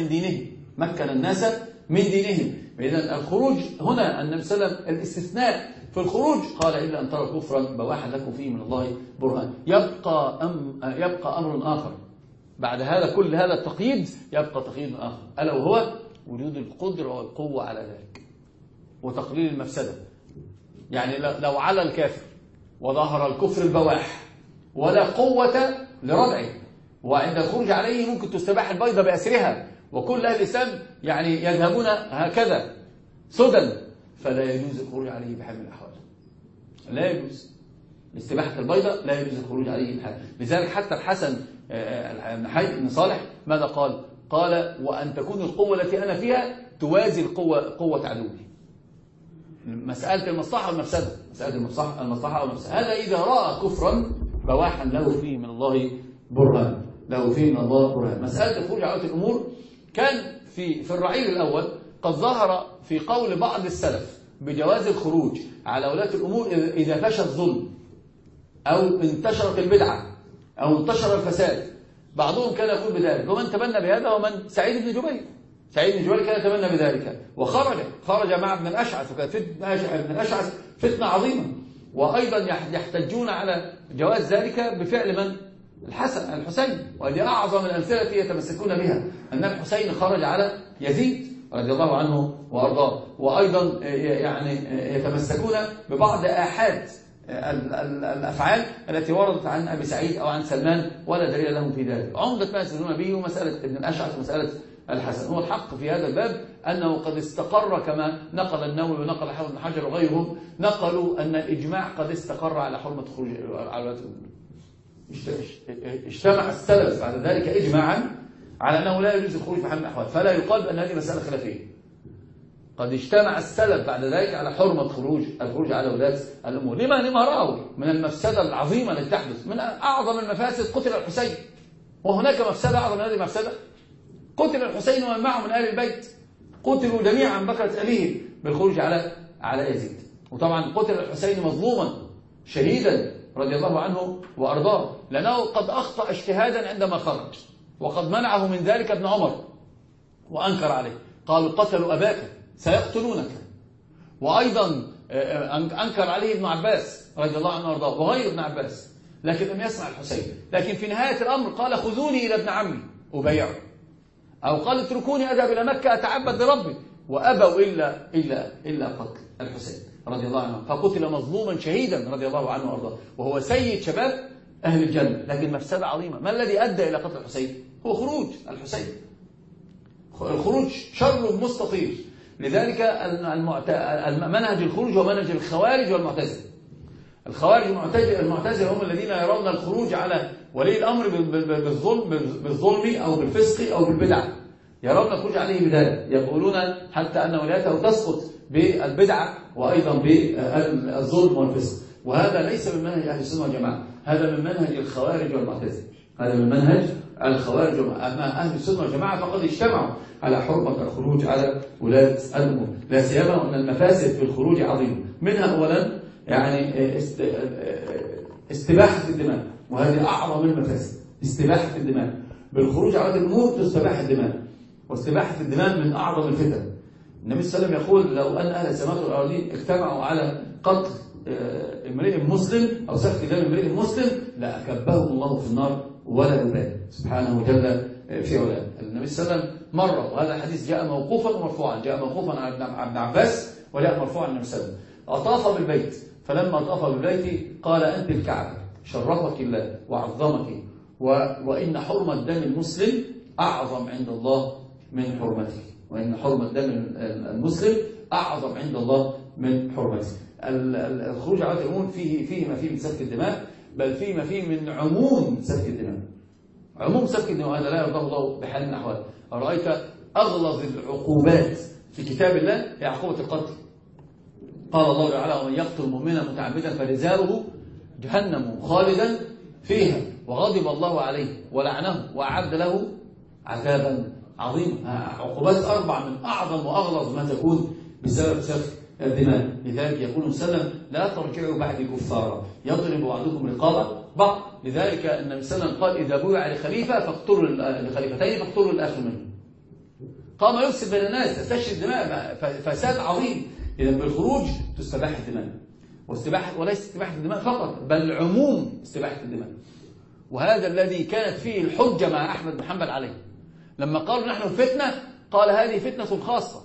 من دينهم. إذن الخروج هنا النبي صلى الله عليه وسلم الاستثناء في الخروج قال إلا أن تروا كفرا بواحا لكم فيه من الله برهان. يبقى أمر آخر بعد هذا، كل هذا التقييد يبقى تقييد آخر، ألا وهو وجود القدرة والقوة على ذلك وتقليل المفسدة. يعني لو على الكافر وظهر الكفر البواح ولا قوة لردعه، وعند الخروج عليه ممكن تستباح البيضة بأسرها، وكل أهل الإسلام يعني يذهبون هكذا سدى، فلا يجوز الخروج عليه بحال من الأحوال. لا يجوز. الاستباحة البيضاء لا يجوز الخروج عليه بحال. لذلك حتى الحسن بن حي بن صالح ماذا قال؟ قال وأن تكون القوة التي أنا فيها توازي قوة عدوي. مسألة المصلحة والمفسدة، مسألة المصلحة والمفسدة. هذا إذا رأى كفرا بواحا له فيه من الله برهان، مسألة الخروج على ولاة الأمور كان في الرعيل الأول قد ظهر في قول بعض السلف بجواز الخروج على ولاة الأمور إذا فشى الظلم أو انتشرت البدعة أو انتشر الفساد. بعضهم كان يقول بذلك، ومن تبنى بهذا ومن سعيد بن جبير كان يتبنى بذلك وخرج مع ابن الأشعث، وكانت ابن الأشعث فتنة عظيمة. وأيضا يحتجون على جواز ذلك بفعل من؟ الحسين. وهذه أعظم الأمثلة التي يتمسكون بها، أن الحسين خرج على يزيد رضي الله عنه وأرضاه. وأيضا يعني يتمسكون ببعض آحاد الأفعال التي وردت عن أبي سعيد أو عن سلمان ولا دليل لهم في ذلك. عمدة ما يستدلون به ومسألة ابن الأشعث ومسألة الحسن. هو الحق في هذا الباب أنه قد استقر كما نقل النووي ونقل حافظ بن حجر وغيرهم، نقلوا أن الإجماع قد استقر على حرمة خروج على اجتمع السلف بعد ذلك إجماعا على أنه لا يجوز الخروج في حال من الأحوال، فلا يقال بأن هذه مسألة خلافية. قد اجتمع السلف بعد ذلك على حرمة الخروج على ولاة الأمور. لما رأوا من المفسدة العظيمة التي تحدث. من أعظم المفاسد قتل الحسين، وهناك مفسدة أعظم من هذه المفسدة. قتل الحسين ومن معه من آل البيت، قتلوا جميعا بكرة أبيه بالخروج على يزيد. وطبعا قتل الحسين مظلوما شهيدا رضي الله عنه وأرضاه، لأنه قد أخطأ اجتهادا عندما خرج، وقد منعه من ذلك ابن عمر وأنكر عليه، قالوا قتلوا أباك سيقتلونك. وأيضا أنكر عليه ابن عباس رضي الله عنه وأرضاه وغير ابن عباس، لكن لم يسمع الحسين. لكن في نهاية الأمر قال خذوني إلى ابن عمي أبايعه، أو قال اتركوني أذهب إلى مكة أتعبد لربي، وأبوا إلا قتل الحسين رضي الله عنه، فقتل مظلوما شهيدا رضي الله عنه وأرضاه، وهو سيد شباب أهل الجنة. لكن مفسدة عظيمة. ما الذي أدى إلى قتل الحسين؟ هو خروج الحسين. الخروج شر مستطير. لذلك منهج الخروج هو منهج الخوارج والمعتزلة. الخوارج المعتزلة هم الذين يرون الخروج على ولي الأمر بالظلم أو بالفسق أو بالبدعة، يرون الخروج عليه بذلك. يقولون حتى أن ولايته تسقط بالبدعة وأيضا بالظلم والفسق. وهذا ليس من منهج أهل السنة والجماعة، هذا من منهج الخوارج والمعتزلة. أما أهل السنة والجماعة فقد اجتمعوا على حرمة الخروج على ولاة الأمور، لا سيما أن المفاسد في الخروج عظيمة. منها أولا يعني استباحة الدماء، وهذه أعظم المفاسد. استباحة الدماء بالخروج على ولاة الأمور تستباح الدماء، واستباحة الدماء من أعظم الفتن. النبي صلى الله عليه وسلم يقول لو أن أهل السماوات والأرضين اجتمعوا على قتل امرئ مسلم أو سفك دم امرئ مسلم لأكبهم الله في النار ولا يبالي سبحانه وجل في علاه. النبي صلى الله عليه وسلم مرة، وهذا الحديث جاء موقوفا ومرفوعا، جاء موقوفا عن ابن عباس وجاء مرفوعا عن النبي صلى الله عليه وسلم، أطاف بالبيت، فلما أطاف بالبيت قال أنت الكعبة شرفك الله وعظمك، وإن حرمة دم المسلم أعظم عند الله من حرمته، وإن حرمة دم المسلم أعظم عند الله من حرمته. الخروج على الأمور فيه ما فيه من سفك الدماء، بل فيه ما فيه من عموم سفك الدماء. عموم سفك الدماء هذا لا يرضاه الله بحال من الأحوال. أرأيت أغلظ العقوبات في كتاب الله هي عقوبة القتل. قال الله تعالى ومن يقتل مؤمنا متعمدا فجزاؤه جهنم خالدا فيها وغضب الله عليه ولعنه وأعد له عذابا عظيما. عقوبات 4 من أعظم وأغلظ ما تكون بسبب سفك الدماء. لذلك يقول صلى الله عليه وسلم لا ترجعوا بعد كفارا يضرب بعضكم رقاب بعض. لذلك النبي صلى الله عليه وسلم قال إذا بويع لخليفة فاقتلوا لخليفتين فاقتلوا الآخر منهم. قام يفسد بين الناس، تستشهد الدماء، فساد عظيم. إذا بالخروج تستباح الدماء، وليس استباحة الدماء فقط بل عموم استباحة الدماء. وهذا الذي كانت فيه الحجة مع أحمد بن حنبل عليه لما قالوا نحن فتنة، قال هذه فتنة خاصة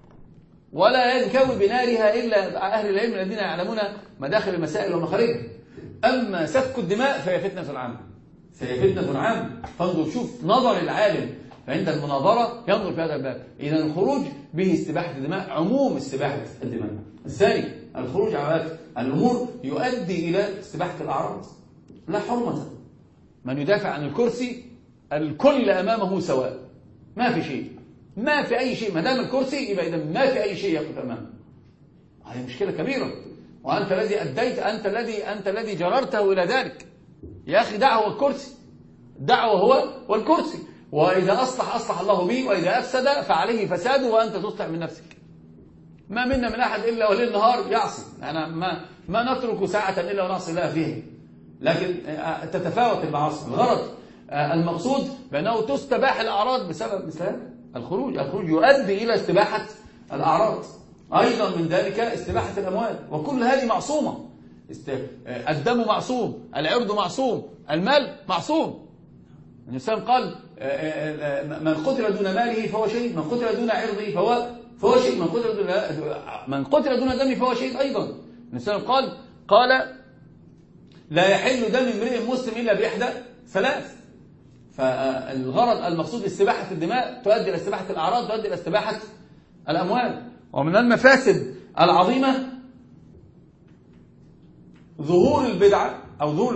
ولا ينكوي بنارها إلا أهل العلم الذين يعلمون مداخل المسائل ومخارجها. أما سفك الدماء فهي فتنة عامة، فانظر شوف نظر العالم فعند المناظرة ينظر في هذا الباب. إذا الخروج به استباحة الدماء، عموم استباحة الدماء. الثاني الخروج على الأمور يؤدي إلى استباحة الأعراض. لا حرمة، من يدافع عن الكرسي الكل أمامه سواء، ما في شيء، ما في أي شيء، ما دام الكرسي يبقى إذا ما في أي شيء يقف أمامه. هذه مشكلة كبيرة، وأنت الذي أديت، أنت الذي جررته إلى ذلك. يا أخي دعه الكرسي، دعه هو والكرسي، وإذا أصلح الله به، وإذا أفسد فعليه فساده وأنت تصلح من نفسك. ما منا من أحد إلا وليل نهار يعصي، أنا ما نترك ساعة إلا ونعصي الله فيها، لكن تتفاوت المعاصي. الغرض المقصود بأنه تستباح الأعراض بسبب مثل الخروج يؤدي إلى استباحة الأعراض. أيضا من ذلك استباحة الأموال، وكل هذه معصومة. الدم معصوم، العرض معصوم، المال معصوم. الإنسان قال من قتل دون ماله فهو شهيد، من قتل دون عرضه فهو شهيد، من قتل دون دمه فهو شهيد أيضا. الإنسان قال لا يحل دم امرئ مسلم إلا بإحدى ثلاث. فالغرض المقصود استباحة الدماء تؤدي إلى استباحة الأعراض، تؤدي إلى استباحة الأموال. ومن المفاسد العظيمة ظهور البدع، أو ظهور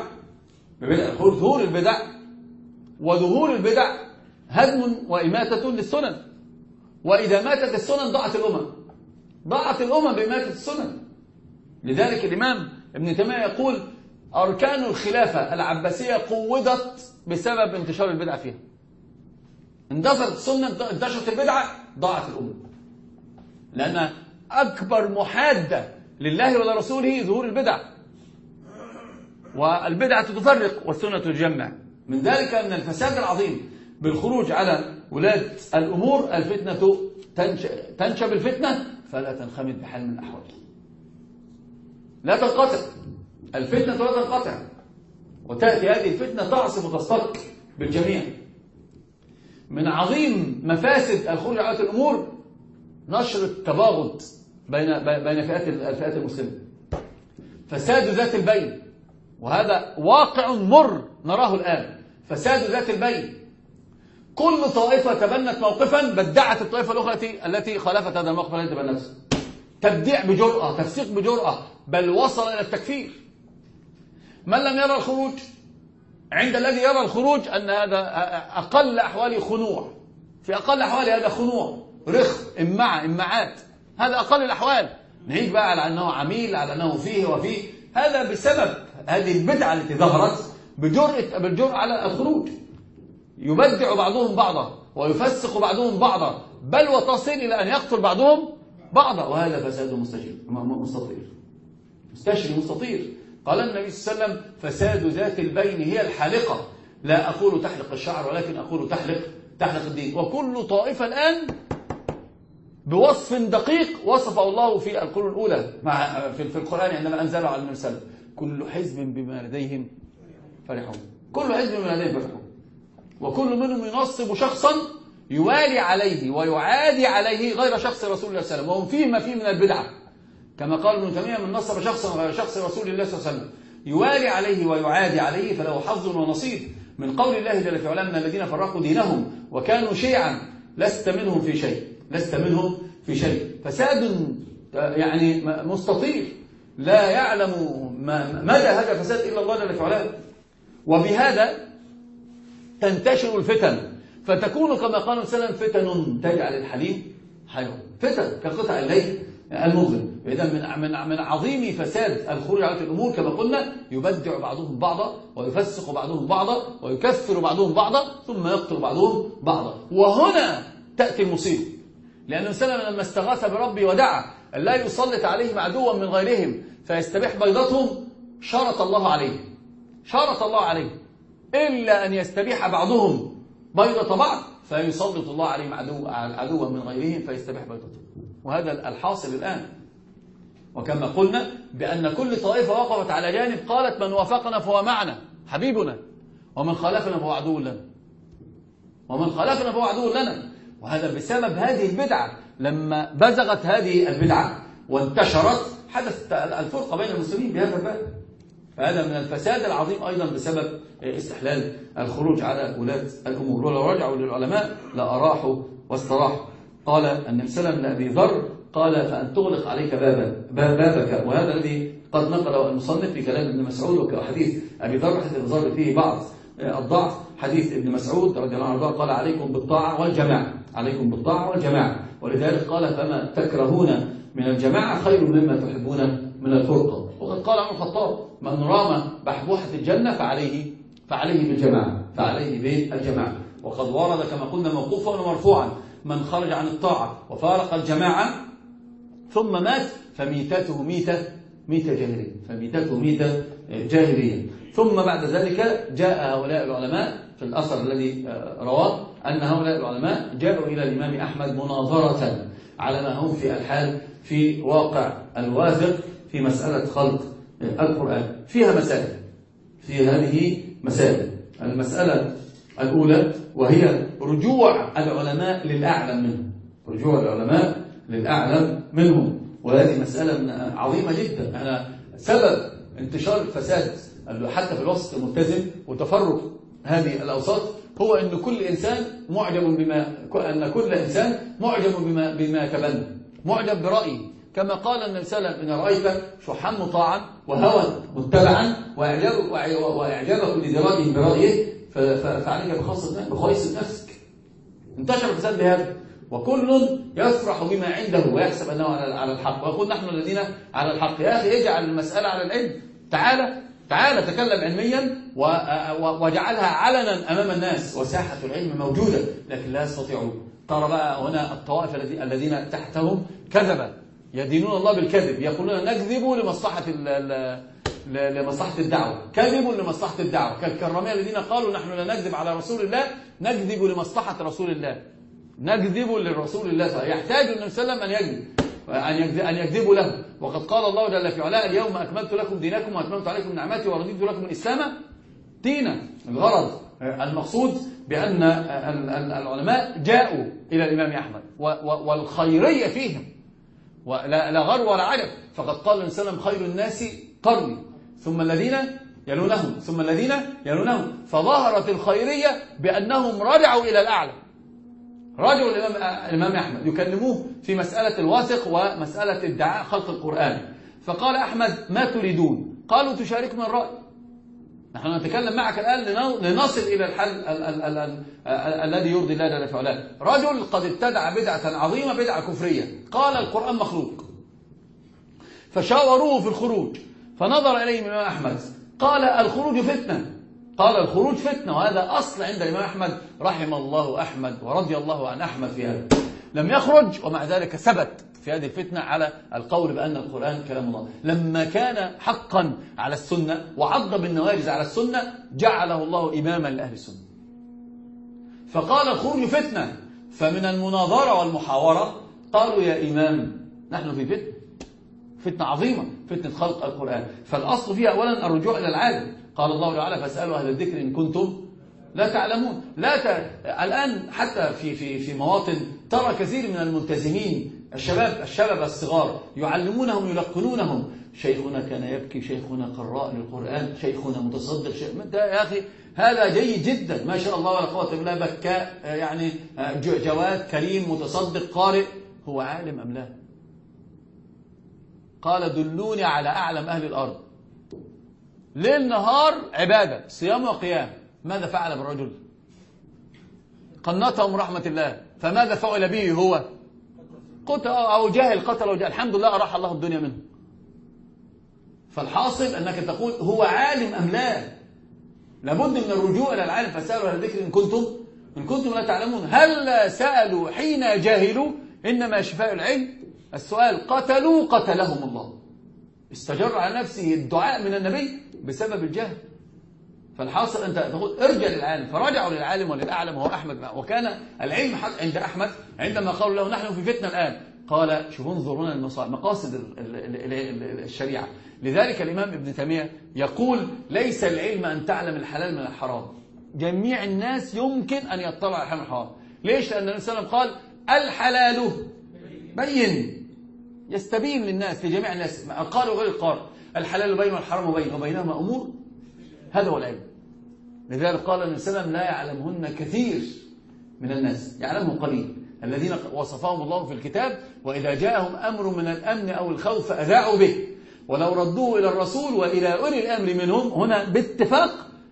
البدع، وظهور البدع هدم وإماتة للسنن. وإذا ماتت السنن ضاعت الأمم بإماتة السنن. لذلك الإمام ابن تيمية يقول أركان الخلافة العباسية قوضت بسبب انتشار البدع فيها. اندثرت السنة، انتشرت البدعة، ضاعت الأمة. لأن أكبر محادة لله ولرسوله ظهور البدع، والبدعة تفرق والسنة تجمع. من ذلك أن الفساد العظيم بالخروج على ولاة الأمور، الفتنة تنشب الفتنة فلا تنخمد بحال من الأحوال، لا تنقطع الفتنة ولا تنقطع، وتأتي هذه الفتنة تعصف وتصطك بالجميع. من عظيم مفاسد الخروج على الأمور نشر التباغض بين الفئات المسلمة، فساد ذات البين، وهذا واقع مر نراه الآن. فساد ذات البين، كل طائفة تبنت موقفا بدعت الطائفة الأخرى التي خالفت هذا الموقف الذي تبنته، تبديع بجرأة، تفسيق بجرأة، بل وصل إلى التكفير. من لم يرى الخروج، عند الذي يرى الخروج أن هذا أقل أحواله خنوع، في أقل أحواله هذا خنوع، رخ، إمعات، هذا أقل الأحوال. نهيج بقى على أنه عميل، على أنه فيه وفيه، هذا بسبب هذه البدعة التي ظهرت بالجرأة على الخروج. يبدع بعضهم بعضا ويفسق بعضهم بعضا، بل وتصل إلى أن يقتل بعضهم بعضا، وهذا فساد مستطير. قال النبي صلى الله عليه وسلم فساد ذات البين هي الحالقة، لا أقول تحلق الشعر ولكن أقول تحلق الدين. وكل طائفة الآن بوصف دقيق وصفه الله في القرون الأولى في القرآن عندما أنزله على النبي صلى الله عليه وسلم: كل حزب بما لديهم فرحون. كل حزب بما لديهم فرحون، وكل منهم ينصب شخصا يوالي عليه ويعادي عليه غير شخص رسول الله صلى الله عليه وسلم، وهم فيه ما فيه من البدعة. كما قال ابن تيمية: من نصب شخصا غير شخص رسول الله صلى الله عليه وسلم يوالي عليه ويعادي عليه فله حظ ونصيب من قول الله جل في علاه: من الذين فرقوا دينهم وكانوا شيعا لست منهم في شيء. فساد يعني مستطير لا يعلم مدى هذا الفساد إلا الله جل في علاه. وبهذا تنتشر الفتن، فتكون كما قال صلى الله عليه وسلم: فتن تجعل الحليم حيرا. فتن كقطع الليل المظلم. إذا من عظيم فساد الخروج على الأمور كما قلنا يبدع بعضهم بعضا ويفسق بعضهم بعضا ويكفر بعضهم بعضا ثم يقتل بعضهم بعضا. وهنا تأتي المصيبة، لأن سلم لما استغاث بربي ودعا لا يسلط عليهم عدوا من غيرهم فيستبيح بيضتهم، شرط الله عليه إلا أن يستبيح بعضهم بيضة بعض فيسلط الله عليهم عدوا من غيرهم فيستبيح بيضتهم. وهذا الحاصل الآن. وكما قلنا بأن كل طائفة وقفت على جانب قالت: من وافقنا فهو معنا حبيبنا، ومن خالفنا فهو عدو لنا. وهذا بسبب هذه البدعة. لما بزغت هذه البدعة وانتشرت حدثت الفرقة بين المسلمين بهذا الباب. فهذا من الفساد العظيم أيضا بسبب استحلال الخروج على ولاة الأمور. ولو رجعوا للعلماء لأراحوا واستراحوا. قال النبي صلى الله عليه وسلم لأبي ذر قال فأن تغلق عليك بابك. وهذا الذي قد نقله المصنف في كلام ابن مسعود وحديث أبي ذر، حديث أبي ذر فيه بعض الضعف. حديث ابن مسعود رضي الله عنه قال عليكم بالطاعة والجماعة، عليكم بالطاعة والجماعة. ولذلك قال فما تكرهون من الجماعة خير مما تحبون من الفرقة. وقد قال عمر الخطاب من رام بحبوحة الجنة فعليه بالجماعة، فعليه بالجماعة. وقد ورد كما قلنا موقوفا ومرفوعا من خرج عن الطاعة وفارق الجماعة ثم مات فميتته ميتة جاهلية، فميتته ميتة جاهلية. ثم بعد ذلك جاء هؤلاء العلماء في الأثر الذي رواه أن هؤلاء العلماء جاءوا إلى الإمام أحمد مناظرة على ما هم في الحال في واقع الواثق في مسألة خلق القرآن. فيها مسائل، في هذه مسائل. المسألة الأولى وهي رجوع العلماء للأعلم منهم، رجوع العلماء للأعلم منهم. وهذه مسألة عظيمة جدا. أنا سبب انتشار الفساد حتى في الوسط الملتزم وتفرق هذه الأوساط هو أن كل إنسان معجب بما يتبنى، معجب برأيه. كما قال النبي صلى الله عليه وسلم إن رأيت شحا مطاعا وهوى متبعا وإعجابك لدراجهم برأيه فعليك بخويص نفسك. انتشر الفساد بهذا، وكل يفرح بما عنده ويحسب أنه على الحق، ويقول نحن الذين على الحق. يا أخي اجعل المسألة على العلم، تعالى تكلم علميا وجعلها علنا أمام الناس، وساحة العلم موجودة لكن لا يستطيعون. ترى بقى هنا الطوائف الذين تحتهم كذبة يدينون الله بالكذب، يقولون نكذب لمصلحة الدعوة، كذبوا لمصلحة الدعوة، كالكرامية الذين قالوا نحن لا نكذب على رسول الله، نكذب لمصلحة رسول الله، نكذب لرسول الله. يحتاج النبي صلى الله عليه وسلم أن يكذبوا له. وقد قال الله جل في علاه اليوم أكملت لكم دينكم وأتممت عليكم نعمتي ورضيت لكم الإسلام دينا. الغرض المقصود بأن العلماء جاءوا إلى الإمام أحمد والخيرية فيهم ولا غر ولا عجب. فقد قال النبي صلى الله عليه وسلم خير الناس قرني ثم الذين يلونهم ثم الذين يلونهم. فظهرت الخيرية بأنهم رجعوا إلى الأعلى، رجعوا الإمام أحمد يكلموه في مسألة الواثق ومسألة ادعاء خلق القرآن. فقال أحمد ما تريدون؟ قالوا تشاركنا الرأي، نحن نتكلم معك الآن لنصل إلى الحل الذي يرضي الله جل في علاه. رجل قد ابتدع بدعة عظيمة، بدعة كفرية، قال القرآن مخلوق، فشاوروه في الخروج، فنظر إليه الإمام أحمد قال الخروج فتنة، قال الخروج فتنة، وهذا أصل عند الإمام أحمد رحم الله أحمد ورضي الله عن أحمد في هذا. لم يخرج ومع ذلك ثبت في هذه الفتنة على القول بأن القرآن كلام الله. لما كان حقا على السنة وعض بالنواجذ على السنة جعله الله إماما لأهل السنة. فقال الخروج فتنة، فمن المناظرة والمحاورة قالوا يا إمام نحن في فتنة عظيمة، فتنة خلق القرآن. فالأصل فيها أولا الرجوع إلى العالم. قال الله تعالى فاسألوا أهل الذكر إن كنتم لا تعلمون. الآن حتى في مواطن ترى كثير من الملتزمين الشباب الصغار يعلمونهم يلقنونهم شيخنا كان يبكي، شيخنا قراء للقرآن، شيخنا متصدق، يا أخي هذا جيد جدا ما شاء الله ولا قوة إلا بالله، بكاء يعني جواد كريم متصدق قارئ، هو عالم أم لا؟ قال دلوني على أعلم أهل الأرض. ليل نهار عبادة صيام وقيام. ماذا فعل بالرجل؟ قنطهم رحمة الله. فماذا فعل به هو؟ قتل أو جاهل، قتل وجاهل، الحمد لله أراح الله الدنيا منه. فالحاصل أنك تقول هو عالم أم لا؟ لابد من الرجوع إلى العالم. فسألوا أهل الذكر إن كنتم لا تعلمون. هل سألوا حين جاهلوا؟ إنما شفاء العلم السؤال. قتلهم الله. استجر على نفسه الدعاء من النبي بسبب الجهل. فالحاصل أنت تقول ارجع للعالم. فرجعوا للعالم وللأعلم وهو أحمد. وكان العلم حق عند أحمد عندما قالوا له نحن في فتنة الآن، قال شوفوا انظرونا مقاصد الشريعة. لذلك الإمام ابن تيمية يقول ليس العلم أن تعلم الحلال من الحرام. جميع الناس يمكن أن يطلع على الحلال من الحرام. ليش؟ لأن النبي صلى الله عليه وسلم قال الحلال بين، يستبين للناس لجميع الناس، القارئ وغير القارئ. الحلال بين والحرام بين وبينهما أمور، هذا هو العلم. لذلك قال النبي صلى الله عليه وسلم لا يعلمهن كثير من الناس، يعلمه قليل، الذين وصفهم الله في الكتاب وإذا جاءهم أمر من الأمن أو الخوف أذاعوا به ولو ردوه إلى الرسول وإلى أولي الأمر منهم. هنا باتفاق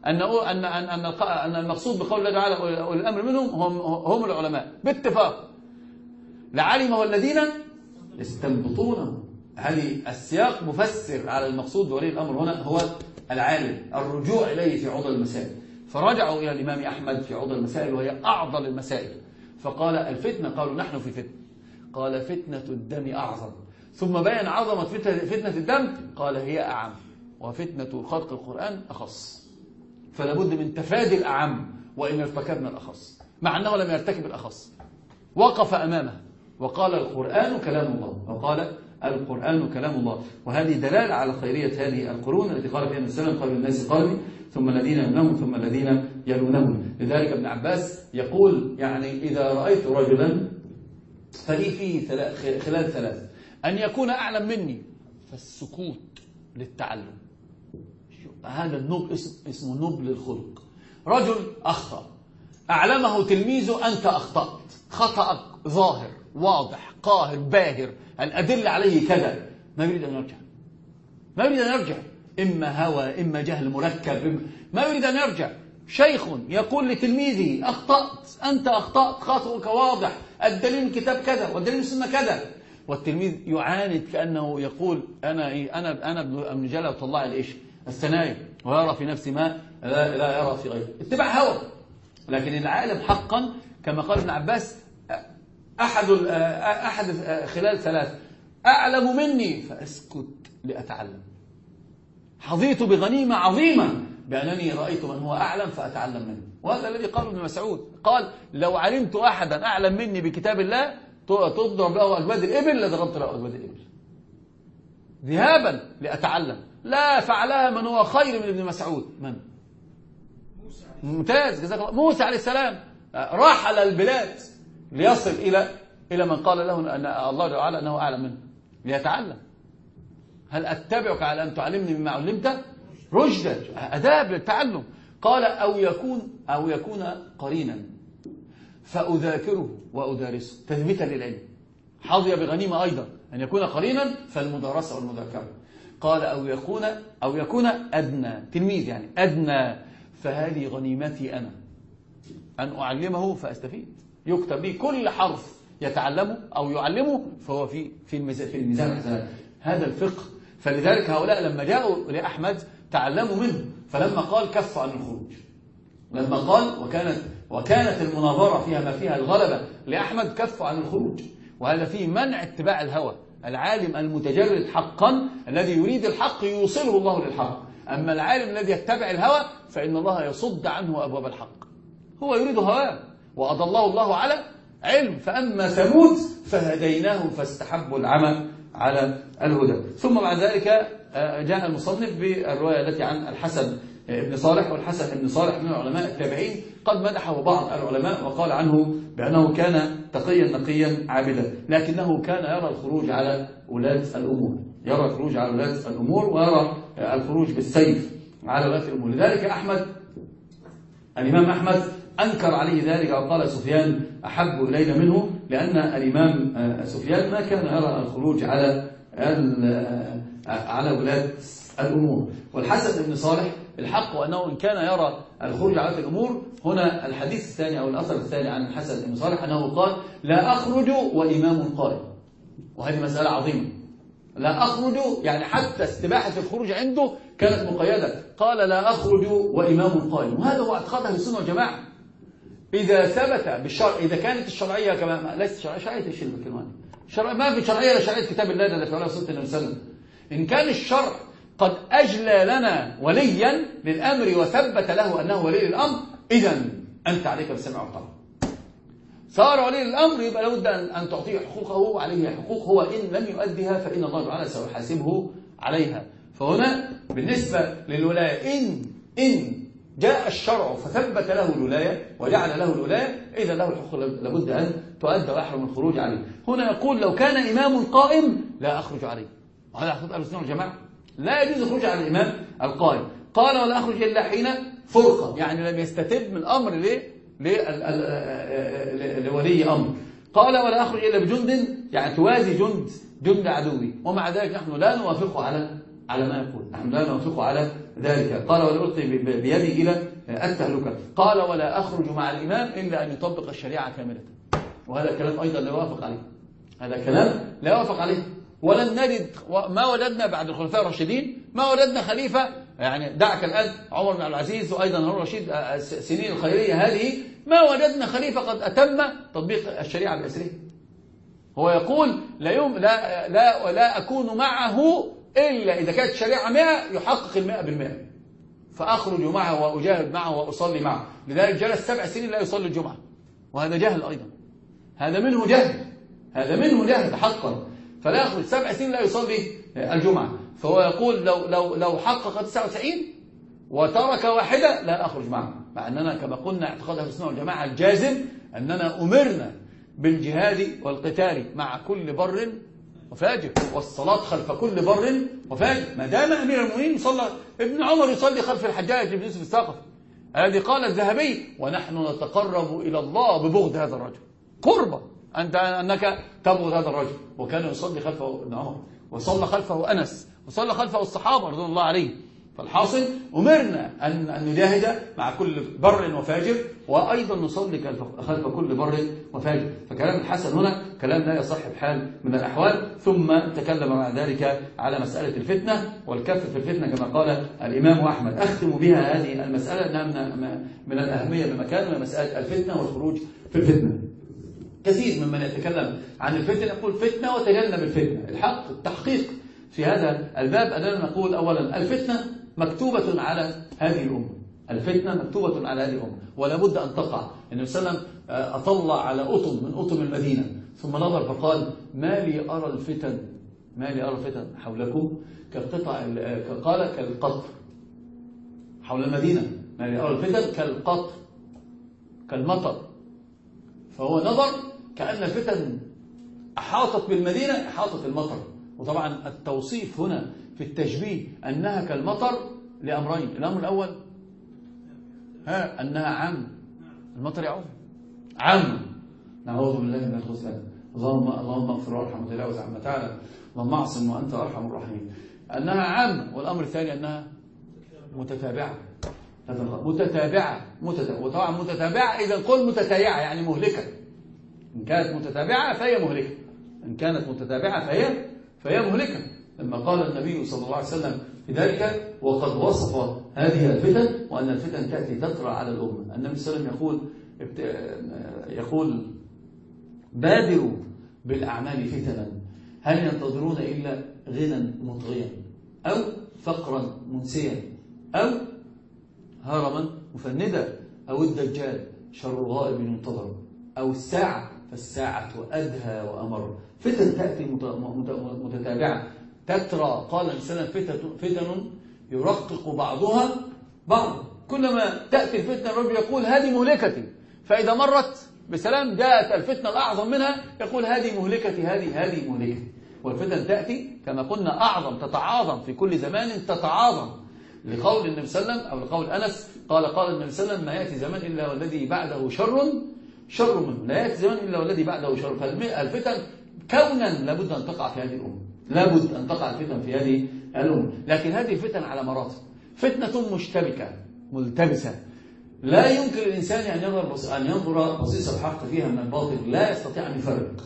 أن المقصود بقول الله تعالى أولي الأمر منهم هم العلماء، باتفاق. لعلمه الذين يستنبطونه. هذه السياق مفسر على المقصود بولي الأمر هنا هو العالم، الرجوع إليه في عضل المسائل. فرجعوا إلى الإمام أحمد في عضل المسائل وهي أعضل المسائل، فقال الفتنة، قالوا نحن في فتنة، قال فتنة الدم أعظم، ثم بين عظمة فتنة الدم قال هي أعم، وفتنة خلق القرآن أخص. فلا بد من تفادي الأعم وإن ارتكبنا الأخص، مع أنه لم يرتكب الأخص، وقف أمامه وقال القرآن كلام الله، وقال القرآن كلام الله. وهذه دلالة على خيرية هذه القرون التي قال فيها النبي صلى الله عليه وسلم خير الناس قرني ثم الذين يلونهم ثم الذين يلونهم. لذلك ابن عباس يقول يعني إذا رأيت رجلا فلي فيه خلال ثلاث: أن يكون أعلم مني فالسكوت للتعلم. هذا النبل اسمه نبل الخلق. رجل أخطأ أعلمه تلميذه أنت أخطأت، خطأك ظاهر واضح قاهر باهر، الأدلة عليه كذا، ما يريد أن يرجع، ما يريد أن يرجع، إما هوى إما جهل مركب، ما يريد أن يرجع. شيخ يقول لتلميذه أخطأت، أنت أخطأت، خطأك واضح، الدليل كتاب كذا والدليل السنة كذا، والتلميذ يعاند كأنه يقول أنا ابن جلال طلع الإيش الثنايا ويرى في نفسي ما لا يرى في غيره، اتباع هوى. لكن العالم حقا كما قال ابن عباس أحد خلال ثلاث: أعلم مني فأسكت لأتعلم، حظيت بغنيمة عظيمة بأنني رأيت من هو أعلم فأتعلم منه. وهذا الذي قال ابن مسعود، قال لو علمت أحدا أعلم مني بكتاب الله تضرب له أجباد الإبل لضربت له أجباد الإبل ذهابا لأتعلم. لا فعلها من هو خير من ابن مسعود. من؟ ممتاز، جزاك الله. موسى عليه السلام رحل البلاد ليصل إلى من قال له أن الله تعالى أنه أعلم منه ليتعلم. هل أتبعك على أن تعلمني مما علمت رشدا؟ أداب للتعلم. قال أو يكون قرينا فأذاكره وأدارسه تثبيتا للعلم. حظي بغنيمة أيضا أن يكون قرينا فالمدارسة والمذاكرة. قال أو يكون أدنى، تلميذ يعني أدنى، فهذه غنيمتي أنا أن أعلمه فأستفيد، يكتب به كل حرف يتعلمه أو يعلمه فهو في الميزان. هذا الفقه. فلذلك هؤلاء لما جاءوا لأحمد تعلموا منه، فلما قال كف عن الخروج، لما قال وكانت المناظرة فيها ما فيها الغلبة لأحمد كف عن الخروج. وهذا فيه منع اتباع الهوى. العالم المتجرد حقا الذي يريد الحق يوصله الله للحق، أما العالم الذي يتبع الهوى فإن الله يصد عنه أبواب الحق. هو يريد هواه وأضله الله على علم. فأما ثمود فهديناهم فاستحبوا العمى على الهدى. ثم بعد ذلك جاء المصنف بالرواية التي عن الحسن بن صالح، والحسن بن صالح من العلماء التابعين، قد مدحه بعض العلماء وقال عنه بأنه كان تقيا نقيا عابدا، لكنه كان يرى الخروج على ولاة الأمور، يرى الخروج على ولاة الأمور ويرى الخروج بالسيف على ولاة الأمور. لذلك الإمام أحمد أنكر عليه ذلك وقال سفيان أحب إلينا منه، لأن الإمام سفيان ما كان يرى الخروج على ولاة الأمور. والحسن بن صالح الحق أنه إن كان يرى الخروج على الأمور. هنا الحديث الثاني أو الأثر الثاني عن الحسن بن صالح أنه قال لا أخرج وإمام قائم، وهذه مسألة عظيمة. لا أخرج يعني حتى استباحة الخروج عنده كانت مقيدة، قال لا أخرج وإمام قائم. وهذا هو اعتقاد أهل السنة والجماعة. إذا ثبت بالشرع، إذا كانت الشرعية كما ليست شرعية الشيء بالكلمة، ما في شرعية لشرعية كتاب الله الذي في عليه الصلاة والسلام. إن كان الشرع قد أجلى لنا وليا للأمر وثبت له أنه ولي الأمر، إذن أنت عليك بالسمع والطاعة. صار ولي الأمر يبقى لابد أن تعطيه حقوقه، عليه حقوق، هو إن لم يؤدها فإن الله تعالى سيحاسبه عليها. فهنا بالنسبة للولاية إن جاء الشرع فثبت له الولاية وجعل له الولاية، إذا له الحقوق لابد أن تؤدى ويحرم الخروج عليه. هنا يقول لو كان إمام قائم لا أخرج عليه، وهذا حقيقة أهل السنة والجماعة. لا يجوز الخروج على الإمام القائم. قال ولا أخرج إلا حين فرقة، يعني لم يستتب من الأمر لولي أمر. قال ولا أخرج إلا بجند، يعني توازي جند عدوي، ومع ذلك نحن لا نوافقه على ما يقول، نحن لا نوافقه على ذلك. قال ولا ألقي بيدي إلى التهلكة. قال ولا أخرج مع الإمام إلا أن يطبق الشريعة كاملة. وهذا كلام أيضا لا يوافق عليه، هذا كلام لا يوافق عليه. ولن نجد، ما وجدنا بعد الخلفاء الراشدين، ما وجدنا خليفة، يعني دعك الآن عمر بن عبد العزيز وأيضا هارون الرشيد السنين الخيرية هذه، ما وجدنا خليفة قد أتم تطبيق الشريعة بأسره. هو يقول لا أكون معه إلا إذا كانت الشريعة 100 يحقق 100%، فأخرج معه وأجاهد معه وأصلي معه. لذلك جلس 7 سنين لا يصلي الجمعة، وهذا جهل أيضا، هذا منه جهل حقا. فلا يخرج 7 سنين لا يصلي الجمعة. فهو يقول لو حقق 99 وترك واحدة لا أخرج معه، مع أننا كما قلنا اعتقاد أهل السنة والجماعة الجازم أننا أمرنا بالجهاد والقتال مع كل بر وفاجر، والصلاة خلف كل بر وفاجر. ما دام أمير المؤمنين صلى ابن عمر يصلي خلف الحجاج بن يوسف الثقفي الذي قال الذهبي ونحن نتقرب إلى الله ببغض هذا الرجل، قربة أنك تبغض هذا الرجل. وكان يصلي خلفه ابن عمر، وصلى خلفه أنس، وصلى خلفه الصحابة رضي الله عليهم. فالحاصل أمرنا أن نجاهد مع كل بر وفاجر، وأيضا نصلي خلف كل بر وفاجر. فكلام الحسن هنا كلام لا يصح بحال من الأحوال. ثم تكلم مع ذلك على مسألة الفتنة والكف في الفتنة كما قال الإمام أحمد. أختم بها هذه المسألة أنها من الأهمية بمكان، مسألة الفتنة والخروج في الفتنة. كثير ممن يتكلم عن الفتنة يقول فتنة وتجنب الفتنة. الحق التحقيق في هذا الباب أننا نقول أولا الفتنة مكتوبة على هذه الأمة، الفتنة مكتوبة على هذه الأمة ولا بد أن تقع. النبي صلى الله عليه وسلم أطلع على أطم من أطم المدينة ثم نظر فقال ما لي أرى الفتن حولكم كالقطع، قال كالقطر حول المدينة، ما لي أرى الفتن كالقطر كالمطر. فهو نظر كأن الفتن أحاطت بالمدينة أحاطت المطر. وطبعا التوصيف هنا في التشبيه أنها كالمطر لأمرين. الأمر الأول أنها عام، المطر يعم عام، نعوذ بالله من الخذلان. اللهم اغفر وارحم وتجاوز عما تعالى، اللهم اعصم وأنت أرحم الراحمين. أنها عام. والأمر الثاني أنها متتابعة، وطبعا متتابعة إذا قل متتابعة يعني مهلكة. إن كانت متتابعة فهي مهلكة، إن كانت متتابعة فهي مهلكة. لما قال النبي صلى الله عليه وسلم في ذلك وقد وصف هذه الفتن وأن الفتن تأتي تطرأ على الأمة. النبي صلى الله عليه وسلم يقول بادروا بالأعمال فتنا هل ينتظرون إلا غنى مطغيا أو فقرا منسيا أو هرما مفندا أو الدجال شر غائب ينتظر أو الساعة فالساعة أدهى وأمر. فتن تأتي متتابعة تترى. قال الإنسان فتن يرقق بعضها بعض. كلما تأتي الفتنة الرجل يقول هذه مهلكتي، فإذا مرت بسلام جاءت الفتنة الأعظم منها يقول هذه مهلكتي هذه مهلكتي. والفتن تأتي كما قلنا أعظم، تتعاظم في كل زمان تتعاظم. لقول النبي صلى الله عليه وسلم أو لقول أنس قال النبي صلى الله عليه وسلم ما يأتي زمان إلا والذي بعده شر منه، لا يأتي زمان إلا والذي بعده شر. فالفتن كونا لابد أن تقع في هذه الأمة، لابد أن تقع الفتن في هذه الأمة. لكن هذه الفتن على مراتب. فتنة مشتبكة ملتبسة لا يمكن للإنسان أن ينظر بصيص الحق فيها من الباطل، لا يستطيع أن يفرق.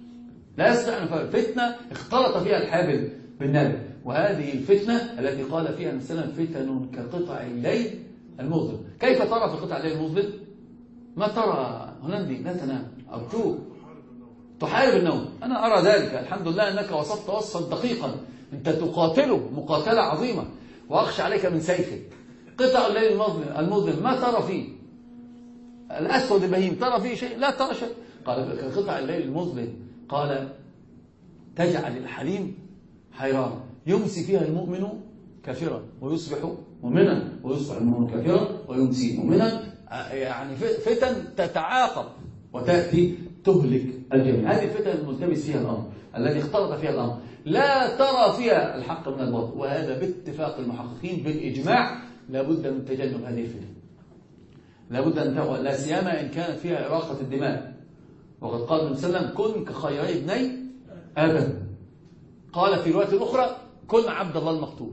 فتنة اختلط فيها الحابل بالنابل. وهذه الفتنة التي قال فيها النبي صلى الله عليه وسلم فتن كقطع الليل المظلم. كيف ترى في قطع الليل المظلم؟ ما ترى هولندي لا تنام، أرجوك تحارب النوم. أنا أرى ذلك. الحمد لله أنك وصفت وصفا دقيقا، أنت تقاتله مقاتلة عظيمة وأخشى عليك من سيفك. قطع الليل المظلم ما ترى فيه الأسود البهيم، ترى فيه شيء؟ لا ترى شيء. قال قطع الليل المظلم قال تجعل الحليم حيران يمسي فيها المؤمن كافرا ويصبح مؤمنا ويصبح المؤمن كافرا ويمسي مؤمنا. يعني فتن تتعاقب وتأتي تهلك الجميع. هذه الفتن الملتبس فيها الأمر، الذي اختلط فيها الأمر، لا ترى فيها الحق من الباطل، وهذا باتفاق المحققين بالإجماع لابد من تجنب هذه الفتن، لابد أن لا سيما إن كانت فيها إراقة الدماء. وقد قال النبي صلى الله عليه وسلم: كن كخيري ابني آدم. قال في رواية الأخرى: كن عبد الله المقتول.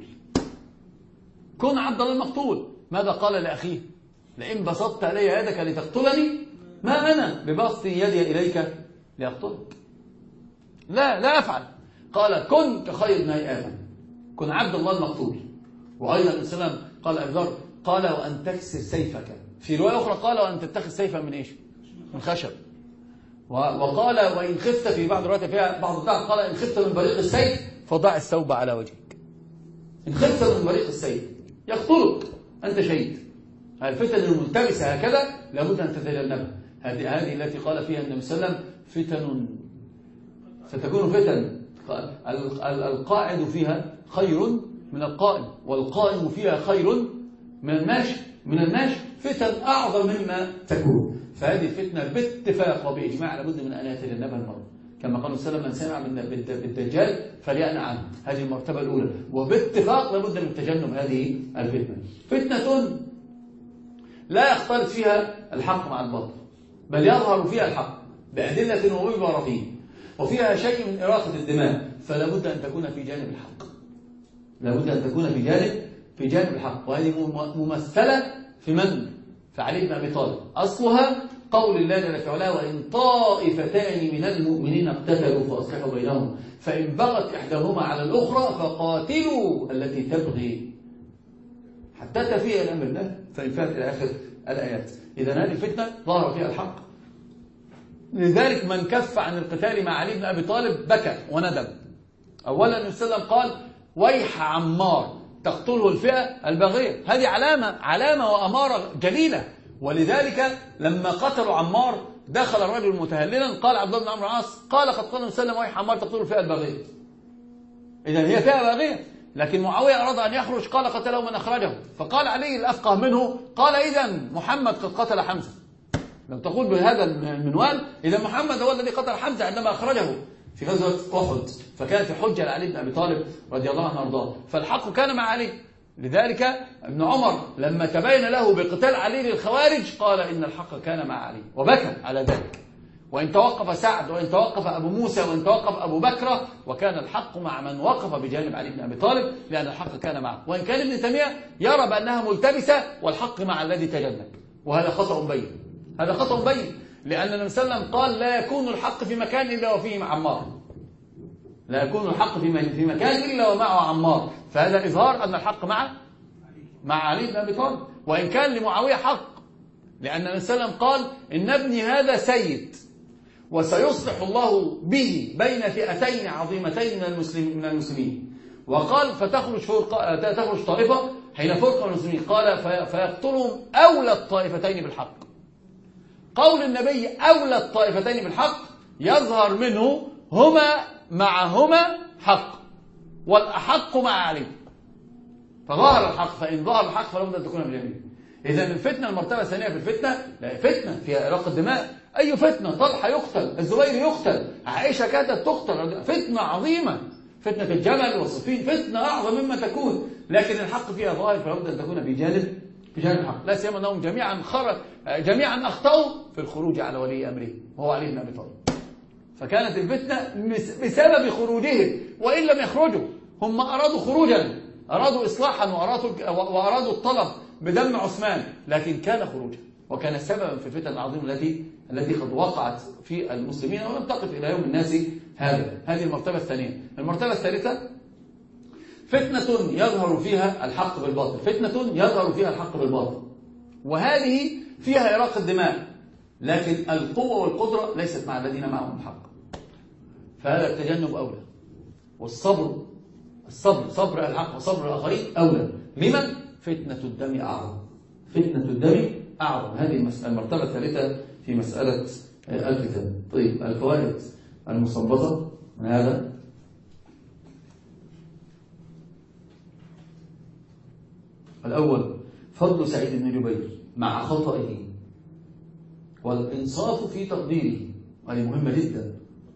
كن عبد الله المقتول. ماذا قال لأخيه؟ لئن بسطت علي يدك لتقتلني ما أنا ببسط يدي إليك لأقتلك. لا أفعل. قال: كن كخير ابني آدم، كن عبد الله المقتول. وأيضا النبي صلى الله عليه وسلم قال أبي ذر: قال: وأن تكسر سيفك. في رواية أخرى قال: وأن تتخذ سيفا من إيش؟ من خشب. وقال: وإن خفت، في بعض الروايات فيها بعض الضعف، قال: إن خفت من بريق السيف فضع الثوب على وجهك. إن خفت من بريق السيف يقتلك، أنت شهيد. الفتن الملتبسة هكذا لابد أن تتجنبها. هذه التي قال فيها النبي صلى الله عليه وسلم: ستكون فتن القاعد فيها خير من القائم، والقائم فيها خير من الماشي. فتن أعظم مما تكون. فهذه الفتنة باتفاق وبإجماع لابد من أن يتجنبها المرء، كما قال السلام: من سمع بالدجال فليأنى عنه. هذه المرتبة الأولى، وباتفاق لابد من تجنب هذه الفتنة. فتنة لا يختلط فيها الحق مع الباطل، بل يظهر فيها الحق بأدلة وببراهين، وفيها شيء من إراقة الدماء، فلا بد أن تكون في جانب الحق، لا بد أن تكون في جانب الحق. وهذه ممثلة في من؟ في علي بن أبي طالب. أصلها قول الله جل وعلا: وإن طائفتان من المؤمنين اقتتلوا فأصلحوا بينهم فإن بغت إحداهما على الأخرى فقاتلوا التي تبغي حتى تفيء إلى أمر الله فإن فات، إلى آخر الآيات. إذا هذه الفتنة ظهر فيها الحق. لذلك من كف عن القتال مع علي بن أبي طالب بكى وندم. أولا النبي صلى الله عليه وسلم قال: ويح عمار تقتله الفئة الباغية. هذه علامة وأمارة جليلة. ولذلك لما قتلوا عمار دخل الرجل متهللا، قال عبد الله بن عمرو العاص: قال قد قال النبي صلى الله عليه وسلم: ويح عمار تقتله الفئة الباغية. إذا هي فئة باغية. لكن معاوية أراد أن يخرج، قال: قتله من أخرجه. فقال علي الأفقه منه: قال: إذا محمد قد قتل حمزة. لو تقول بهذا المنوال، إذا محمد هو الذي قتل حمزة عندما أخرجه في غزوة أحد، فكانت حجة لعلي بن أبي طالب رضي الله عنه وارضاه. فالحق كان مع علي. لذلك ابن عمر لما تبين له بقتال علي للخوارج قال: إن الحق كان مع علي، وبكى على ذلك. وإن توقف سعد، وإن توقف أبو موسى، وإن توقف أبو بكر، وكان الحق مع من وقف بجانب علي بن أبي طالب، لأن الحق كان معه. وإن كان ابن تيمية يرى بأنها ملتبسة والحق مع الذي تجنب، وهذا خطأ بين. هذا خطأ بين، لأن النبي صلى الله عليه وسلم قال: لا يكون الحق في مكان إلا وفيه عمار. لا يكون الحق في مكان إلا ومعه عمار. فهذا إظهار أن الحق مع علي بن أبي طالب. وإن كان لمعاوية حق، لأن النبي صلى الله عليه وسلم قال: إن ابني هذا سيد وسيصلح الله به بين فئتين عظيمتين من المسلمين. وقال: فتخرج طائفة حين فرقة من المسلمين، قال: فيقتلهم أولى الطائفتين بالحق. قول النبي أولى الطائفتين بالحق يظهر منه هما معهما حق، والأحق مع علي. فظهر الحق، فإن ظهر الحق فلا بد أن تكون من اليمين. إذن الفتنة المرتبة الثانية في الفتنة، لا فتنة فيها إراقة الدماء. أي فتنة؟ طلحة يقتل، الزبير يقتل، عائشة كانت تقتل. فتنة عظيمة، فتنة الجمل والصفين، فتنة أعظم مما تكون. لكن الحق فيها ظاهر، فلا بد أن تكون في جانب الحق. لا سيما أنهم جميعا أخطأوا في الخروج على ولي أمره وهو علي بن أبي طالب. فكانت الفتنة بسبب خروجهم، وإن لم يخرجوا. هم أرادوا خروجا، أرادوا إصلاحا، وأرادوا الطلب بدم عثمان، لكن كان خروجا، وكان سببا في الفتن العظيمة التي قد وقعت في المسلمين ولم تقف إلى يوم الناس هذا. هذه المرتبة الثانية. المرتبة الثالثة: فتنة يظهر فيها الحق بالباطل. فتنة يظهر فيها الحق بالباطل، وهذه فيها إراقة الدماء، لكن القوة والقدرة ليست مع الذين معهم الحق. فهذا التجنب أولى، والصبر صبر الحق وصبر الآخرين أولى. لمن؟ فتنة الدم أعظم. فتنة الدم أعظم. هذه المرتبة الثالثة في مسألة الفتن. طيب، الفوائد المستنبطة من هذا: الأول: فضل سعيد بن جبير مع خطئه والإنصاف في تقديره، وهذه مهمة جدا.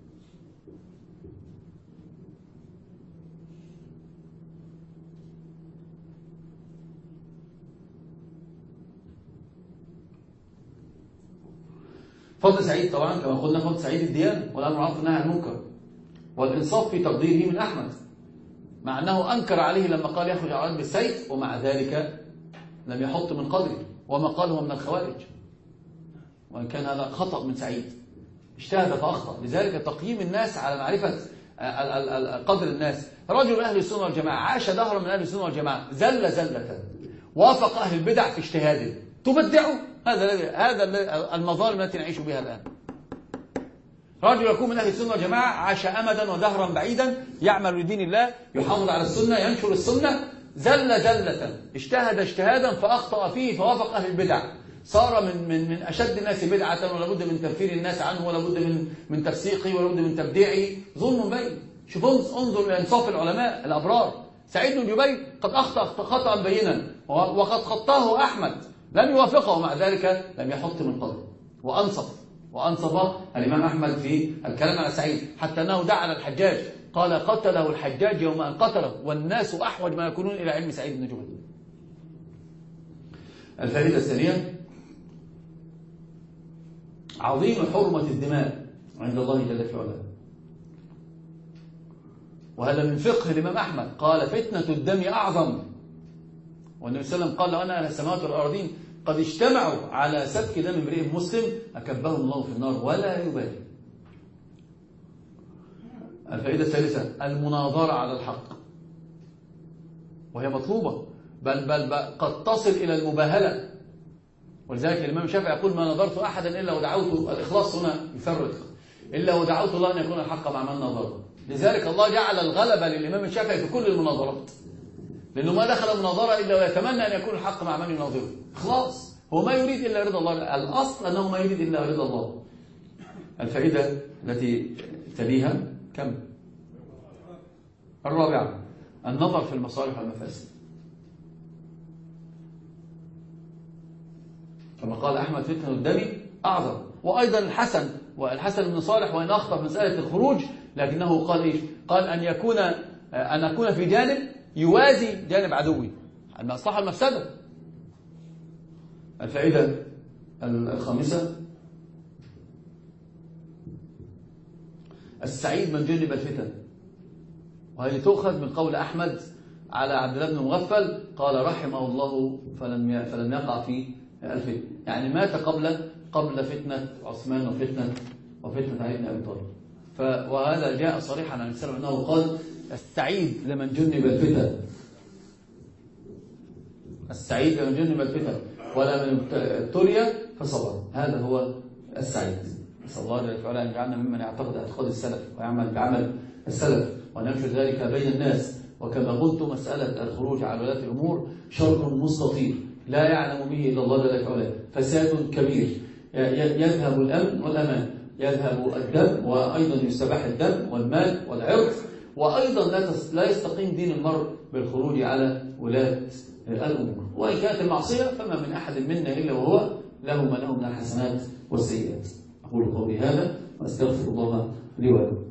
فضل سعيد طبعا كما قلنا فضل سعيد الديانة والأمر بالمعروف والنهي عن المنكر والإنصاف في تقديره من أحمد، مع أنه أنكر عليه لما قال يخرج على بالسيف، ومع ذلك لم يحط من قدره، وما قاله من الخوارج، وإن كان هذا خطأ من سعيد، اجتهد فأخطأ. لذلك تقييم الناس على معرفة قدر الناس. رجل أهل السنة والجماعة عاش دهرا من أهل السنة والجماعة، زلة وافق أهل البدع في اجتهاده، تبدعوا. هذا المظالم التي نعيش بها الآن. رجل يكون من أهل السنة والجماعة عاش أمدا ودهرا بعيدا، يعمل لدين الله، يحافظ على السنة، ينشر السنة، زلة اجتهد اجتهادا فأخطأ فيه فوافق أهل البدع، صار من أشد الناس بدعة، ولا بد من تكفير الناس عنه، ولا بد من تفسيقه، ولا بد من تبديعه. ظلم بين. شوف انظر إلى إنصاف العلماء الأبرار. سعيد بن جبير قد أخطأ خطأ بينا، وقد خطاه أحمد لم يوافقه، ومع ذلك لم يحط من قدره وأنصف الإمام أحمد في الكلام على سعيد، حتى أنه دعا على الحجاج قال قتله الحجاج يوم أن قتله والناس أحوج ما يكونون إلى علم سعيد بن جبير. الفائدة الثانية: عظيم حرمة الدماء عند الله جل في علاه. وهذا من فقه الإمام أحمد، قال فتنة الدم أعظم. والنبي صلى الله عليه وسلم قال: لو أن أهل السماوات والأرضين قد اجتمعوا على سفك دم امرئ مسلم أكبهم الله في النار ولا يبالي. الفائدة الثالثة: المناظرة على الحق، وهي مطلوبة، بل قد تصل إلى المباهلة. ولذلك الإمام الشافعي يقول: ما نظرت أحدا إلا ودعوت، الإخلاص هنا يفرق، إلا ودعوت الله أن يكون الحق مع من نظر. لذلك الله جعل الغلبة للإمام الشافعي في كل المناظرات، لأنه ما دخل المناظرة إلا ويتمنى أن يكون الحق مع من يناظره. إخلاص، هو ما يريد إلا رضا الله، الأصل أنه ما يريد إلا رضا الله. الفائدة التي تليها كم؟ الرابعة: النظر في المصالح والمفاسد. كما قال أحمد: فتنة الدم أعظم. وأيضا الحسن بن صالح وإن أخطأ في مسألة الخروج، لكنه قال إيش؟ قال أن أكون في جانب يوازي جانب عدوي، المصلحة المفسدة. الفائدة الخامسة: السعيد من جنب الفتن. وهذه تؤخذ من قول أحمد على عبد الله بن مغفل، قال: رحمه الله فلم يقع في الفتن، يعني مات قبل فتنة عثمان وفتنة علي بن أبي طالب. وهذا جاء صريحا عن السلام أنه قال: السعيد لمن جنب الفتن، السعيد لمن جنب الفتن ولا من ابتلي فصبر. هذا هو السعيد. نسأل الله جل وعلا أن يجعلنا ممن يعتقد اعتقاد السلف ويعمل بعمل السلف، وننشر ذلك بين الناس. وكما قلت، مسألة الخروج على ولاة الأمور شر مستطير لا يعلم به إلا الله جل وعلا، فساد كبير، يذهب الأمن والأمان، يذهب الدم، وأيضا يستباح الدم والمال والعرض، وأيضا لا يستقيم دين المرء بالخروج على ولاة الأمور. وإن كانت المعصية فما من أحد منا إلا وهو له ما له من الحسنات والسيئات. أقول قولي هذا وأستغفر الله لي ولكم.